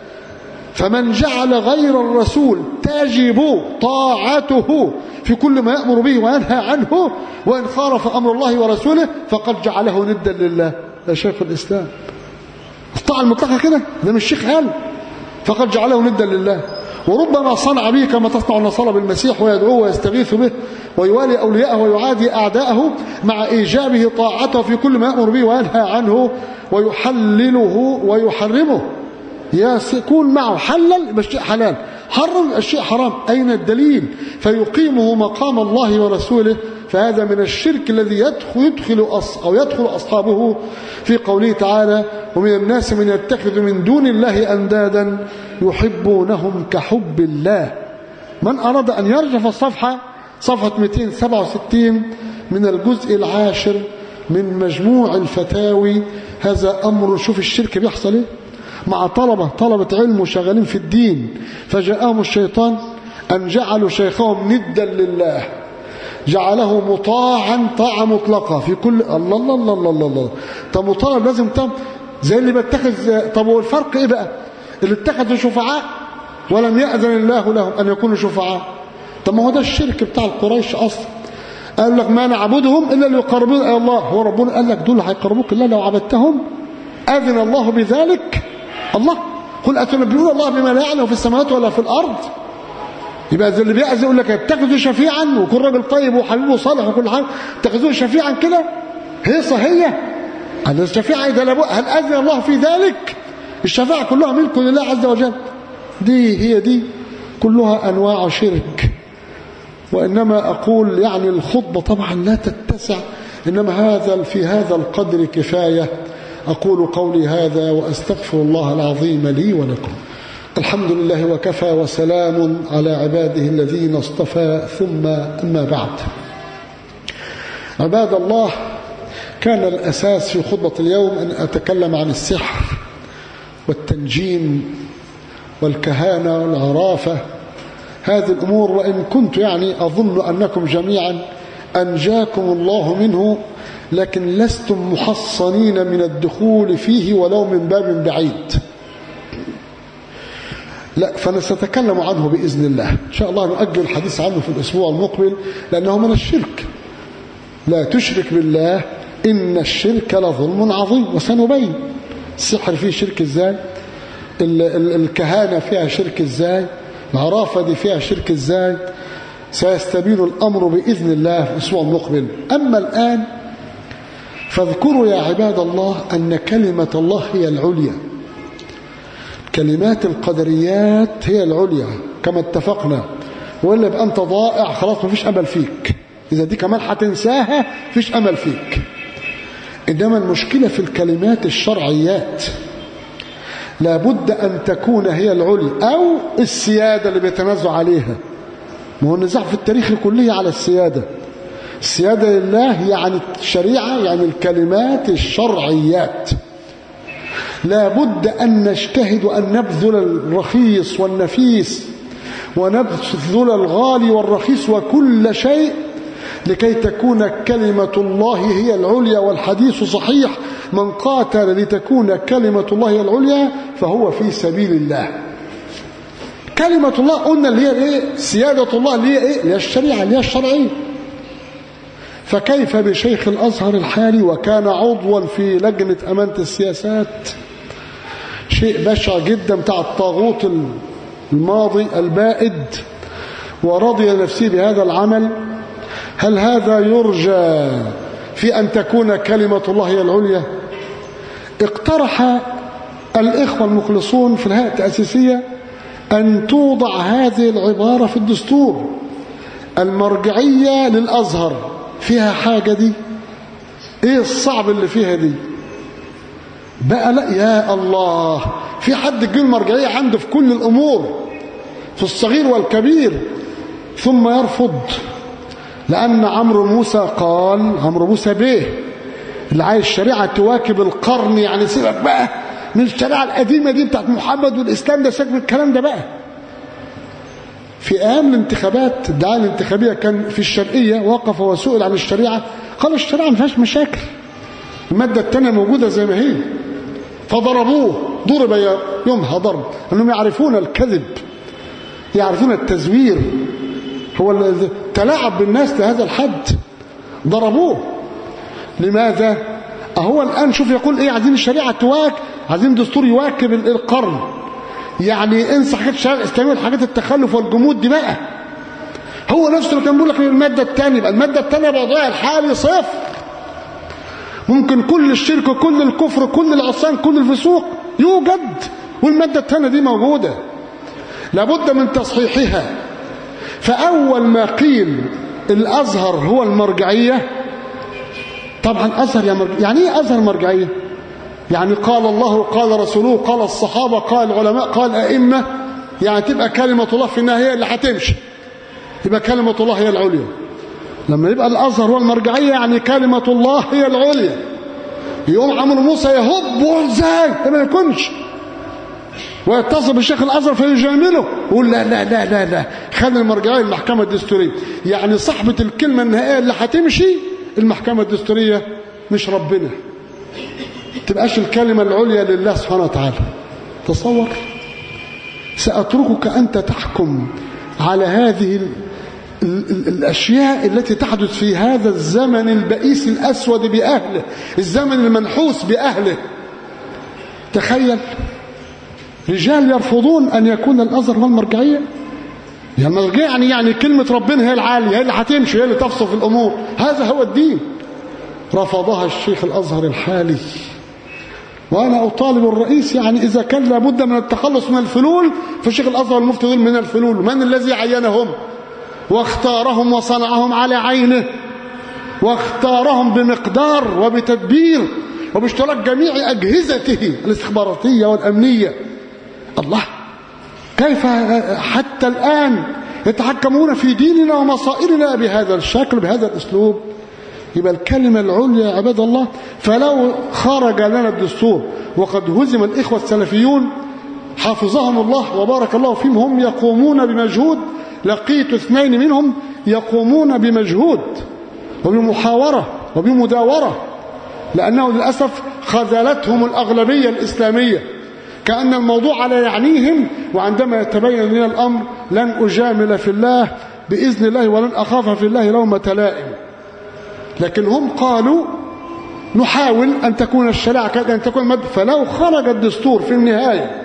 فمن جعل غير الرسول تجب طاعته في كل ما يأمر به وينهى عنه، وإن خالف أمر الله ورسوله فقد جعله ندا لله. يا شيخ الإسلام، الطاعة المطلقة كده، ده مش شيخ قال فقد جعله ندا لله. وربما صنع به كما تصنع النصارى بالمسيح، ويدعوه ويستغيث به ويوالي أولياءه ويعادي أعداءه، مع إيجابه طاعته في كل ما يأمر به وينهى عنه، ويحلله ويحرمه. يكون معه حلل يبقى شيء حلال، حرم الشيء حرام، أين الدليل؟ فيقيمه مقام الله ورسوله، فهذا من الشرك الذي يدخل, يدخل أص أو يدخل أصحابه في قوله تعالى: ومن الناس من يتخذ من دون الله أندادا يحبونهم كحب الله. من أراد أن يرجف الصفحة صفحة مئتين وسبعة وستين من الجزء العاشر من مجموع الفتاوي. هذا أمر، شوف الشرك بيحصل إيه مع طلبة طلبة علم وشغالين في الدين، فجاءهم الشيطان أن جعلوا شيخهم ندا لله، جعله مطاعا طاعة مطلقة في كل الله الله الله الله الله, الله. طب مطاع لازم تم زي اللي بيتخذ. طب والفرق إيه بقى؟ اللي اتخذوا شفعاء ولم يأذن الله لهم أن يكونوا شفعاء. طب ما هو ده الشرك بتاع القريش أصلا. قال لك ما نعبدهم إلا ليقربون إلى الله. هو ربنا قال لك دول هيقربوك الله لو عبدتهم؟ أذن الله بذلك؟ الله قل أتنبئون الله بما لا يعلم في السماوات ولا في الأرض. يبقى زي اللي بيأذن يقول لك اتخذوا شفيعا وكل راجل طيب وحبيب وصالح وكل حاجة اتخذوه شفيعا كده. هي صحية هذا الشفيعة إذا لابد. هل أذن الله في ذلك؟ الشفاعة كلها ملك لله عز وجل. دي هي دي كلها أنواع شرك. وإنما أقول يعني الخطبة طبعا لا تتسع، إنما هذا في هذا القدر كفاية. أقول قولي هذا وأستغفر الله العظيم لي ولكم. الحمد لله وكفى وسلام على عباده الذين اصطفى، ثم أما بعد. عباد الله، كان الأساس في خطبة اليوم أن أتكلم عن السحر والتنجيم والكهانة والعرافة، هذه الأمور، وإن كنت يعني أظن أنكم جميعا أنجاكم الله منه، لكن لستم محصنين من الدخول فيه ولو من باب بعيد. لا، فنستتكلم عنه بإذن الله إن شاء الله. نؤجل الحديث عنه في الأسبوع المقبل لأنه من الشرك. لا تشرك بالله إن الشرك لظلم عظيم، وسنبين السحر فيه شرك إزاي، الكهانة فيها شرك إزاي، العرافة دي فيها شرك إزاي. سيستبين الأمر بإذن الله في الأسبوع المقبل. أما الآن فاذكروا يا عباد الله أن كلمة الله هي العليا، كلمات القدريات هي العليا كما اتفقنا، وإلا يبقى أنت ضائع خلاص مفيش أمل فيك. إذا دي كمان هتنساها مفيش أمل فيك. إنما المشكلة في الكلمات الشرعيات، لابد أن تكون هي العليا أو السيادة اللي بيتنازع عليها. ما هو النزاع في التاريخ كله على السيادة. السيادة لله يعني الشريعة، يعني الكلمات الشرعيات. لابد أن نجتهد أن نبذل الرخيص والنفيس ونبذل الغالي والرخيص وكل شيء لكي تكون كلمة الله هي العليا. والحديث صحيح: من قاتل لتكون كلمة الله هي العليا فهو في سبيل الله. كلمة الله قلنا اللي هي ايه؟ سيادة الله اللي هي ايه؟ اللي هي الشريعة اللي هي الشرعية. فكيف بشيخ الأزهر الحالي وكان عضوا في لجنة أمانة السياسات، شيء بشع جدا بتاع الطاغوت الماضي البائد، ورضي نفسه بهذا العمل. هل هذا يرجى في أن تكون كلمة الله هي العليا؟ اقترح الإخوة المخلصون في الهيئة التأسيسية أن توضع هذه العبارة في الدستور: المرجعية للأزهر. فيها حاجة دي؟ ايه الصعب اللي فيها دي بقى؟ لا يا الله، في حد يجي المرجعية عنده في كل الأمور، في الصغير والكبير، ثم يرفض؟ لأن عمرو موسى قال، عمرو موسى بيه اللي عايز الشريعة تواكب القرن، يعني سيبك بقى من الشريعة القديمة دي بتاعت محمد والإسلام ده، سيبك من الكلام ده بقى. في أيام الانتخابات، الدعاية الانتخابية، كان في الشرقية وقف وسئل عن الشريعة، قال الشريعة ما فيهاش مشاكل، المادة الثانية موجودة زي ما هي. فضربوه، ضرب يومها ضرب، أنهم يعرفون الكذب، يعرفون التزوير، هو تلاعب بالناس لهذا الحد. ضربوه. لماذا؟ أهو الآن شوف يقول إيه؟ عايزين الشريعة تواكب، عايزين دستور يواكب القرن، يعني انسى حاجات الشريعة الإسلامية، حاجات التخلف والجمود دي بقى. هو نفسه اللي كان بيقول لك المادة الثانية، يبقى المادة الثانية بوضعها الحالي صفر. ممكن كل الشرك كل الكفر كل العصيان كل الفسوق يوجد، والمادة الثانية دي موجودة. لابد من تصحيحها. فأول ما قيل الأزهر هو المرجعية، طبعا أزهر يعني إيه أزهر مرجعية؟ يعني قال الله قال رسوله قال الصحابة قال العلماء قال أئمة، يعني تبقى كلمة الله في النهاية هي اللي هتمشي، يبقى كلمة الله هي العليا. لما يبقى الأزهر هو المرجعية يعني كلمة الله هي العليا. يقوم عمرو موسى يهب ازاي ما يكونش، ويتصل بالشيخ الأزهر فيجامله يقول لا لا لا لا لا خلي المرجعية المحكمة الدستورية، يعني صاحبة الكلمة النهائية اللي هتمشي المحكمة الدستورية مش ربنا، تبقاش الكلمة العليا لله سبحانه وتعالى. تصور، سأتركك أنت تحكم على هذه ال ال ال الأشياء التي تحدث في هذا الزمن البئيس الأسود بأهله، الزمن المنحوس بأهله. تخيل رجال يرفضون أن يكون الأزهر هو المرجعية، يعني المرجعية يعني, يعني كلمة ربنا هي العالية، هي اللي هتمشي، هي اللي تفصل في الأمور، هذا هو الدين. رفضها الشيخ الأزهر الحالي. وأنا أطالب الرئيس، يعني إذا كان لابد من التخلص من الفلول فالشيخ الأزهر المفتي دول من الفلول، من الذي عينهم واختارهم وصنعهم على عينه، واختارهم بمقدار وبتدبير وباشتراك جميع أجهزته الاستخباراتية والأمنية. الله، كيف حتى الآن يتحكمون في ديننا ومصائرنا بهذا الشكل بهذا الأسلوب؟ يبقى الكلمة العليا يا عباد الله. فلو خرج لنا الدستور وقد هزم الإخوة السلفيون حافظهم الله وبارك الله فيهم، هم يقومون بمجهود، لقيت اثنين منهم يقومون بمجهود وبمحاورة وبمداورة، لأنه للأسف خذلتهم الأغلبية الإسلامية، كأن الموضوع لا يعنيهم. وعندما يتبين لنا الأمر لن أجامل في الله بإذن الله ولن أخاف في الله لومة لائم. لكن هم قالوا نحاول أن تكون الشريعة كذا أن تكون مد. فلو خرج الدستور في النهاية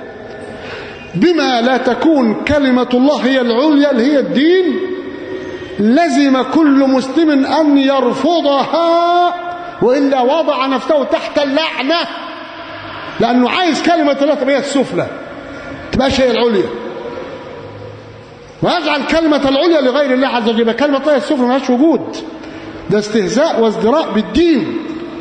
بما لا تكون كلمة الله هي العليا اللي هي الدين، لزم كل مسلم أن يرفضها، وإلا وضع نفسه تحت اللعنة، لأنه عايز كلمة الله تبقى هي السفلى، تبقاش هي العليا، ويجعل كلمة العليا لغير الله عز وجل، كلمة الله السفلى ما لهاش وجود. ده استهزاء وازدراء بالدين.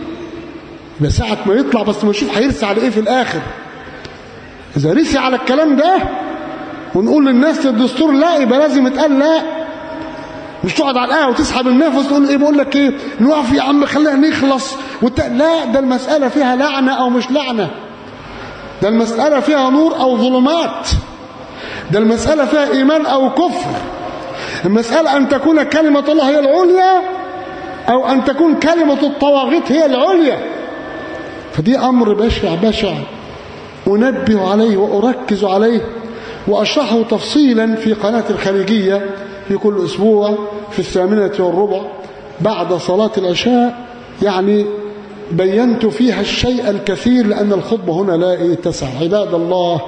بس ساعة ما يطلع بس ما نشوف هيرسي على ايه في الاخر. اذا رسي على الكلام ده ونقول للناس الدستور لا، يبقى لازم يتقال لا. مش تقعد على القهوه وتسحب النفس تقول ايه، بقول لك ايه، نقف يا عم خلينا نخلص وت... لا، ده المسألة فيها لعنة او مش لعنة، ده المسألة فيها نور او ظلمات، ده المسألة فيها ايمان او كفر. المسألة ان تكون كلمة الله هي العليا أو أن تكون كلمة الطواغيت هي العليا. فدي أمر بشع بشع أنبه عليه وأركز عليه وأشرحه تفصيلا في قناة الخليجية في كل أسبوع في الثامنة والربع بعد صلاة العشاء. يعني بينت فيها الشيء الكثير لأن الخطبة هنا لا تسع. عباد الله،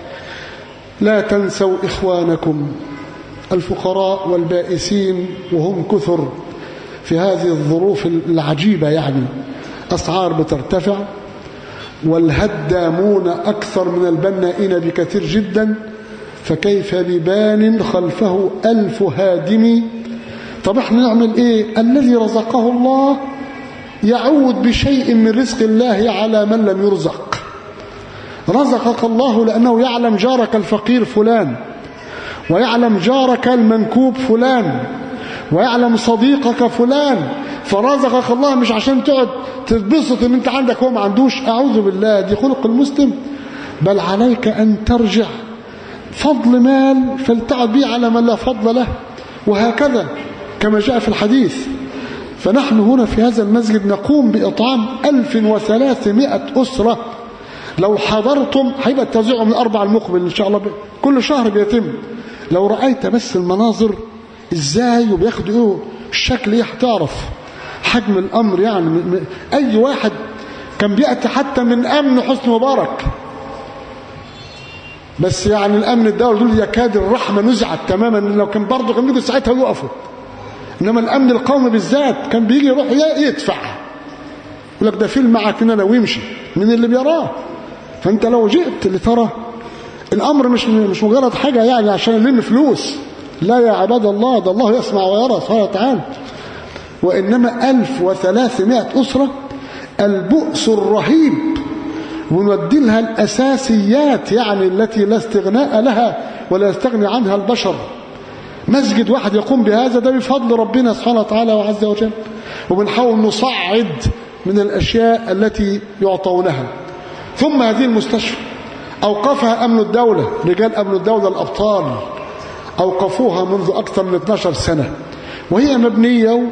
لا تنسوا إخوانكم الفقراء والبائسين، وهم كثر في هذه الظروف العجيبة، يعني أسعار بترتفع والهدامون أكثر من البنائين بكثير جدا، فكيف ببان خلفه ألف هادم. طب احنا نعمل ايه؟ الذي رزقه الله يعود بشيء من رزق الله على من لم يرزق. رزقك الله لأنه يعلم جارك الفقير فلان، ويعلم جارك المنكوب فلان، ويعلم صديقك فلان، فرزقك الله مش عشان تقعد تتبسط ان انت عندك هو ما عندوش. اعوذ بالله، دي خلق المسلم. بل عليك ان ترجع فضل مال فلتعد به على من لا فضل له، وهكذا كما جاء في الحديث. فنحن هنا في هذا المسجد نقوم بإطعام ألف وثلاثمائة أسرة. لو حضرتم هيبقى التوزيع من الأربع المقبل إن شاء الله كل شهر بيتم. لو رأيت بس المناظر إزاي وبياخدوا إيه الشكل إيه هتعرف حجم الأمر. يعني أي واحد كان بيأتي حتى من أمن حسني مبارك، بس يعني الأمن الدولي دول يكاد الرحمة نزعت تماما، لو كان برضه كان بيجوا ساعتها يقفوا. إنما الأمن القومي بالذات كان بيجي يروح يدفع، يقول لك ده فيلم معك هنا ويمشي من اللي بيراه. فأنت لو جئت لترى الأمر مش مش مجرد حاجة يعني عشان نلم فلوس، لا يا عباد الله، ده الله يسمع ويرى سبحانه وتعالى. وإنما ألف وثلاثمائة أسرة البؤس الرهيب، ونودي لها الأساسيات يعني التي لا استغناء لها ولا يستغني عنها البشر. مسجد واحد يقوم بهذا ده بفضل ربنا سبحانه وتعالى وعز وجل. وبنحاول نصعد من الأشياء التي يعطونها. ثم هذه المستشفى أوقفها أمن الدولة، رجال أمن الدولة الأبطال أوقفوها منذ أكثر من اثناشر سنة، وهي مبنية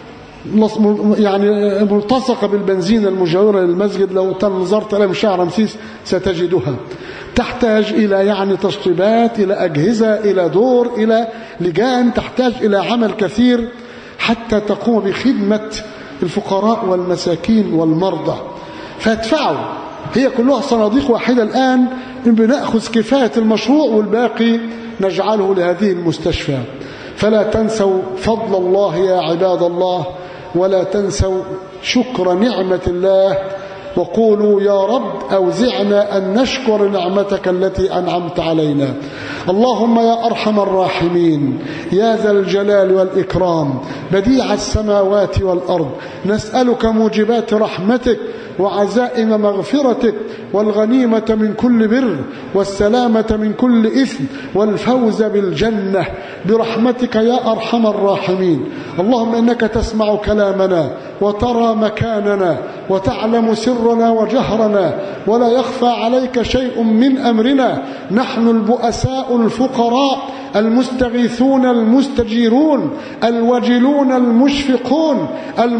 يعني ملتصقة بالبنزينة المجاورة للمسجد. لو نظرت إلى شارع رمسيس ستجدها تحتاج إلى يعني تشطيبات، إلى أجهزة، إلى دور، إلى لجان، تحتاج إلى عمل كثير حتى تقوم بخدمة الفقراء والمساكين والمرضى. فادفعوا، هي كلها صناديق واحدة الآن، بنأخذ كفاية المشروع والباقي نجعله لهذه المستشفى. فلا تنسوا فضل الله يا عباد الله، ولا تنسوا شكر نعمة الله، وقولوا يا رب أوزعنا أن نشكر نعمتك التي أنعمت علينا. اللهم يا أرحم الراحمين، يا ذا الجلال والإكرام، بديع السماوات والأرض، نسألك موجبات رحمتك وعزائم مغفرتك، والغنيمة من كل بر، والسلامة من كل إثم، والفوز بالجنة برحمتك يا أرحم الراحمين. اللهم إنك تسمع كلامنا وترى مكاننا وتعلم سرنا وجهرنا، ولا يخفى عليك شيء من أمرنا. نحن البؤساء الفقراء المستغيثون المستجيرون الوجلون المشفقون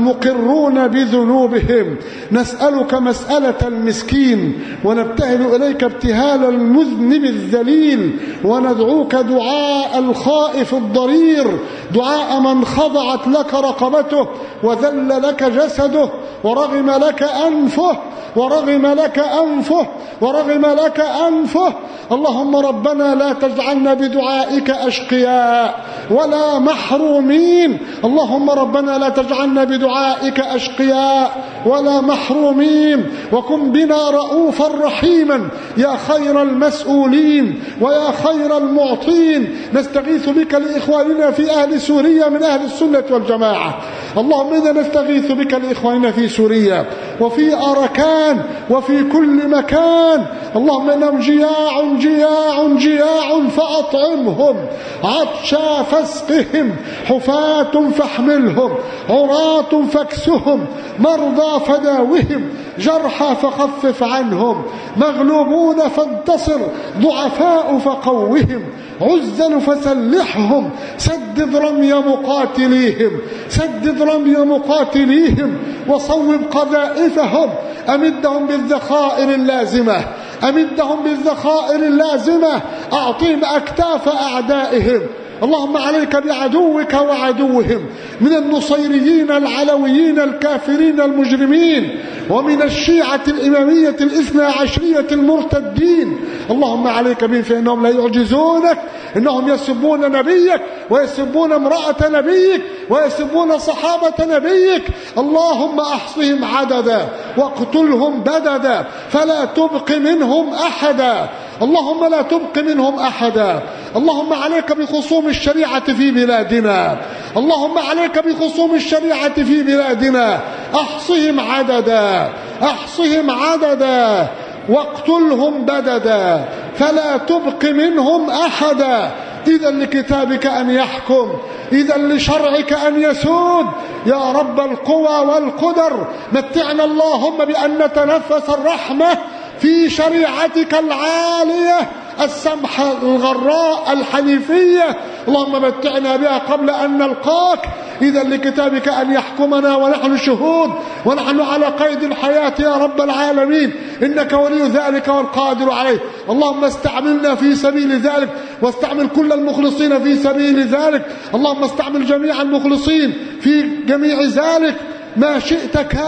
المقرون بذنوبهم، نسألك مسألة المسكين، ونبتهل إليك ابتهال المذنب الذليل، وندعوك دعاء الخائف الضرير، دعاء من خضعت لك رقبته وذل لك جسده ورغم لك أنفه ورغم لك أنفه ورغم لك أنفه. اللهم ربنا لا تجعلنا بدعائك أشقياء ولا محرومين. اللهم ربنا لا تجعلنا بدعائك أشقياء ولا محرومين، وكن بنا رؤوفا رحيما يا خير المسؤولين ويا خير المعطين. نستغيث بك لإخواننا في أهل سوريا من أهل السنة والجماعة. اللهم إنا نستغيث بك لإخواننا في سوريا وفي أركان وفي كل مكان. اللهم إنهم جياع جياع جياع فأطعمهم، عطشا فاسقهم، حفاة فاحملهم، عراة فاكسهم، مرضى فداوهم، جرحى فخفف عنهم، مغلوبون فانتصر، ضعفاء فقوهم، عزل فسلحهم، سدد رمي مقاتليهم، سدد رمي مقاتليهم، وصوب قذائفهم، أمدهم بالذخائر اللازمة، أمدهم بالذخائر اللازمة، أعطيهم أكتاف أعدائهم. اللهم عليك بعدوك وعدوهم من النصيريين العلويين الكافرين المجرمين، ومن الشيعة الإمامية الاثنى عشرية المرتدين. اللهم عليك بهم فإنهم لا يعجزونك، إنهم يسبون نبيك ويسبون امرأة نبيك ويسبون صحابة نبيك. اللهم أحصهم عددا واقتلهم بددا فلا تبق منهم أحدا. اللهم لا تبق منهم أحدا. اللهم عليك بخصوم الشريعة في بلادنا، اللهم عليك بخصوم الشريعة في بلادنا، أحصهم عددا، أحصهم عددا واقتلهم بددا فلا تبق منهم أحدا. إذا لكتابك أن يحكم، إذا لشرعك أن يسود يا رب القوى والقدر. متعنا اللهم بأن نتنفس الرحمة في شريعتك العالية السمحة الغراء الحنيفية. اللهم متعنا بها قبل أن نلقاك. إذا لكتابك أن يحكمنا ونحن شهود ونحن على قيد الحياة يا رب العالمين، إنك ولي ذلك والقادر عليه. اللهم استعملنا في سبيل ذلك، واستعمل كل المخلصين في سبيل ذلك. اللهم استعمل جميع المخلصين في جميع ذلك، ما شئت كان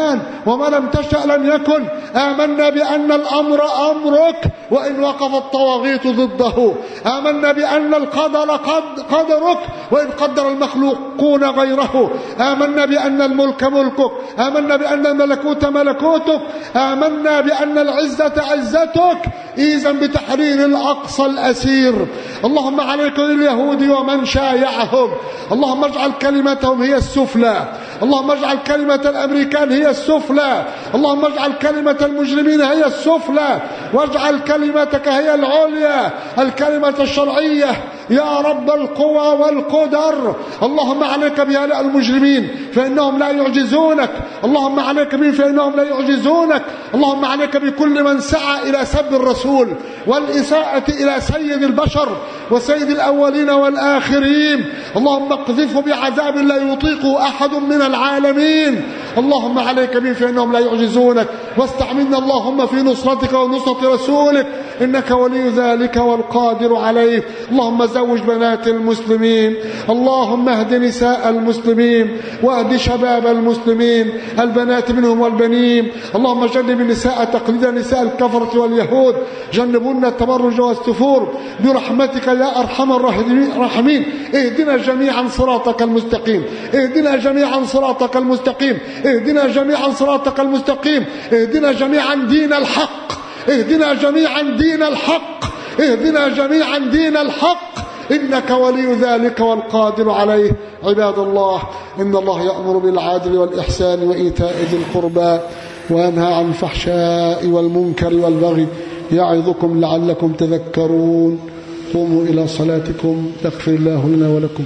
وما لم تشأ لم يكن. آمنا بأن الأمر أمرك وإن وقف الطواغيت ضده. آمنا بأن القدر قد قدرك وإن قدر المخلوقون غيره. آمنا بأن الملك ملكك. آمنا بأن الملكوت ملكوتك. آمنا بأن العزة عزتك. إذن بتحرير الأقصى الأسير. اللهم عليك باليهود ومن شايعهم. اللهم اجعل كلمتهم هي السفلى. اللهم اجعل كلمة الأمريكان هي السفلى. اللهم اجعل كلمة المجرمين هي السفلى، واجعل كلمتك هي العليا، الكلمة الشرعية يا رب القوى والقدر. اللهم عليك بهؤلاء المجرمين فإنهم لا يعجزونك. اللهم عليك بهم فإنهم لا يعجزونك. اللهم عليك بكل من سعى إلى سب الرسول والإساءة إلى سيد البشر وسيد الأولين والآخرين. اللهم اقذفه بعذاب لا يطيقه أحد من العالمين. اللهم عليك بهم فإنهم لا يعجزونك. واستعملنا اللهم في نصرتك ونصرة رسولك، إنك ولي ذلك والقادر عليه. اللهم زوج بنات المسلمين. اللهم اهد نساء المسلمين واهد شباب المسلمين، البنات منهم والبنين. اللهم جنب النساء تقليد نساء الكفرة واليهود. جنبونا التبرج والسفور برحمتك يا أرحم الراحمين. اهدنا جميعا صراطك المستقيم. اهدنا جميعا صراطك المستقيم. اهدنا جميعا صراطك المستقيم. اهدنا جميعا دين الحق. اهدنا جميعا دين الحق. اهدنا جميعا دين الحق، إنك ولي ذلك والقادر عليه. عباد الله، إن الله يأمر بالعدل والإحسان وإيتاء ذي القربى وينهى عن الفحشاء والمنكر والبغي يعظكم لعلكم تذكرون. قوموا إلى صلاتكم يغفر الله لنا ولكم.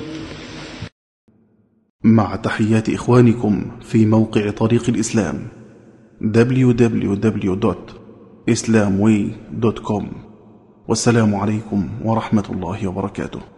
مع تحيات إخوانكم في موقع طريق الإسلام دبليو دبليو دبليو دوت إسلام واي دوت كوم. والسلام عليكم ورحمة الله وبركاته.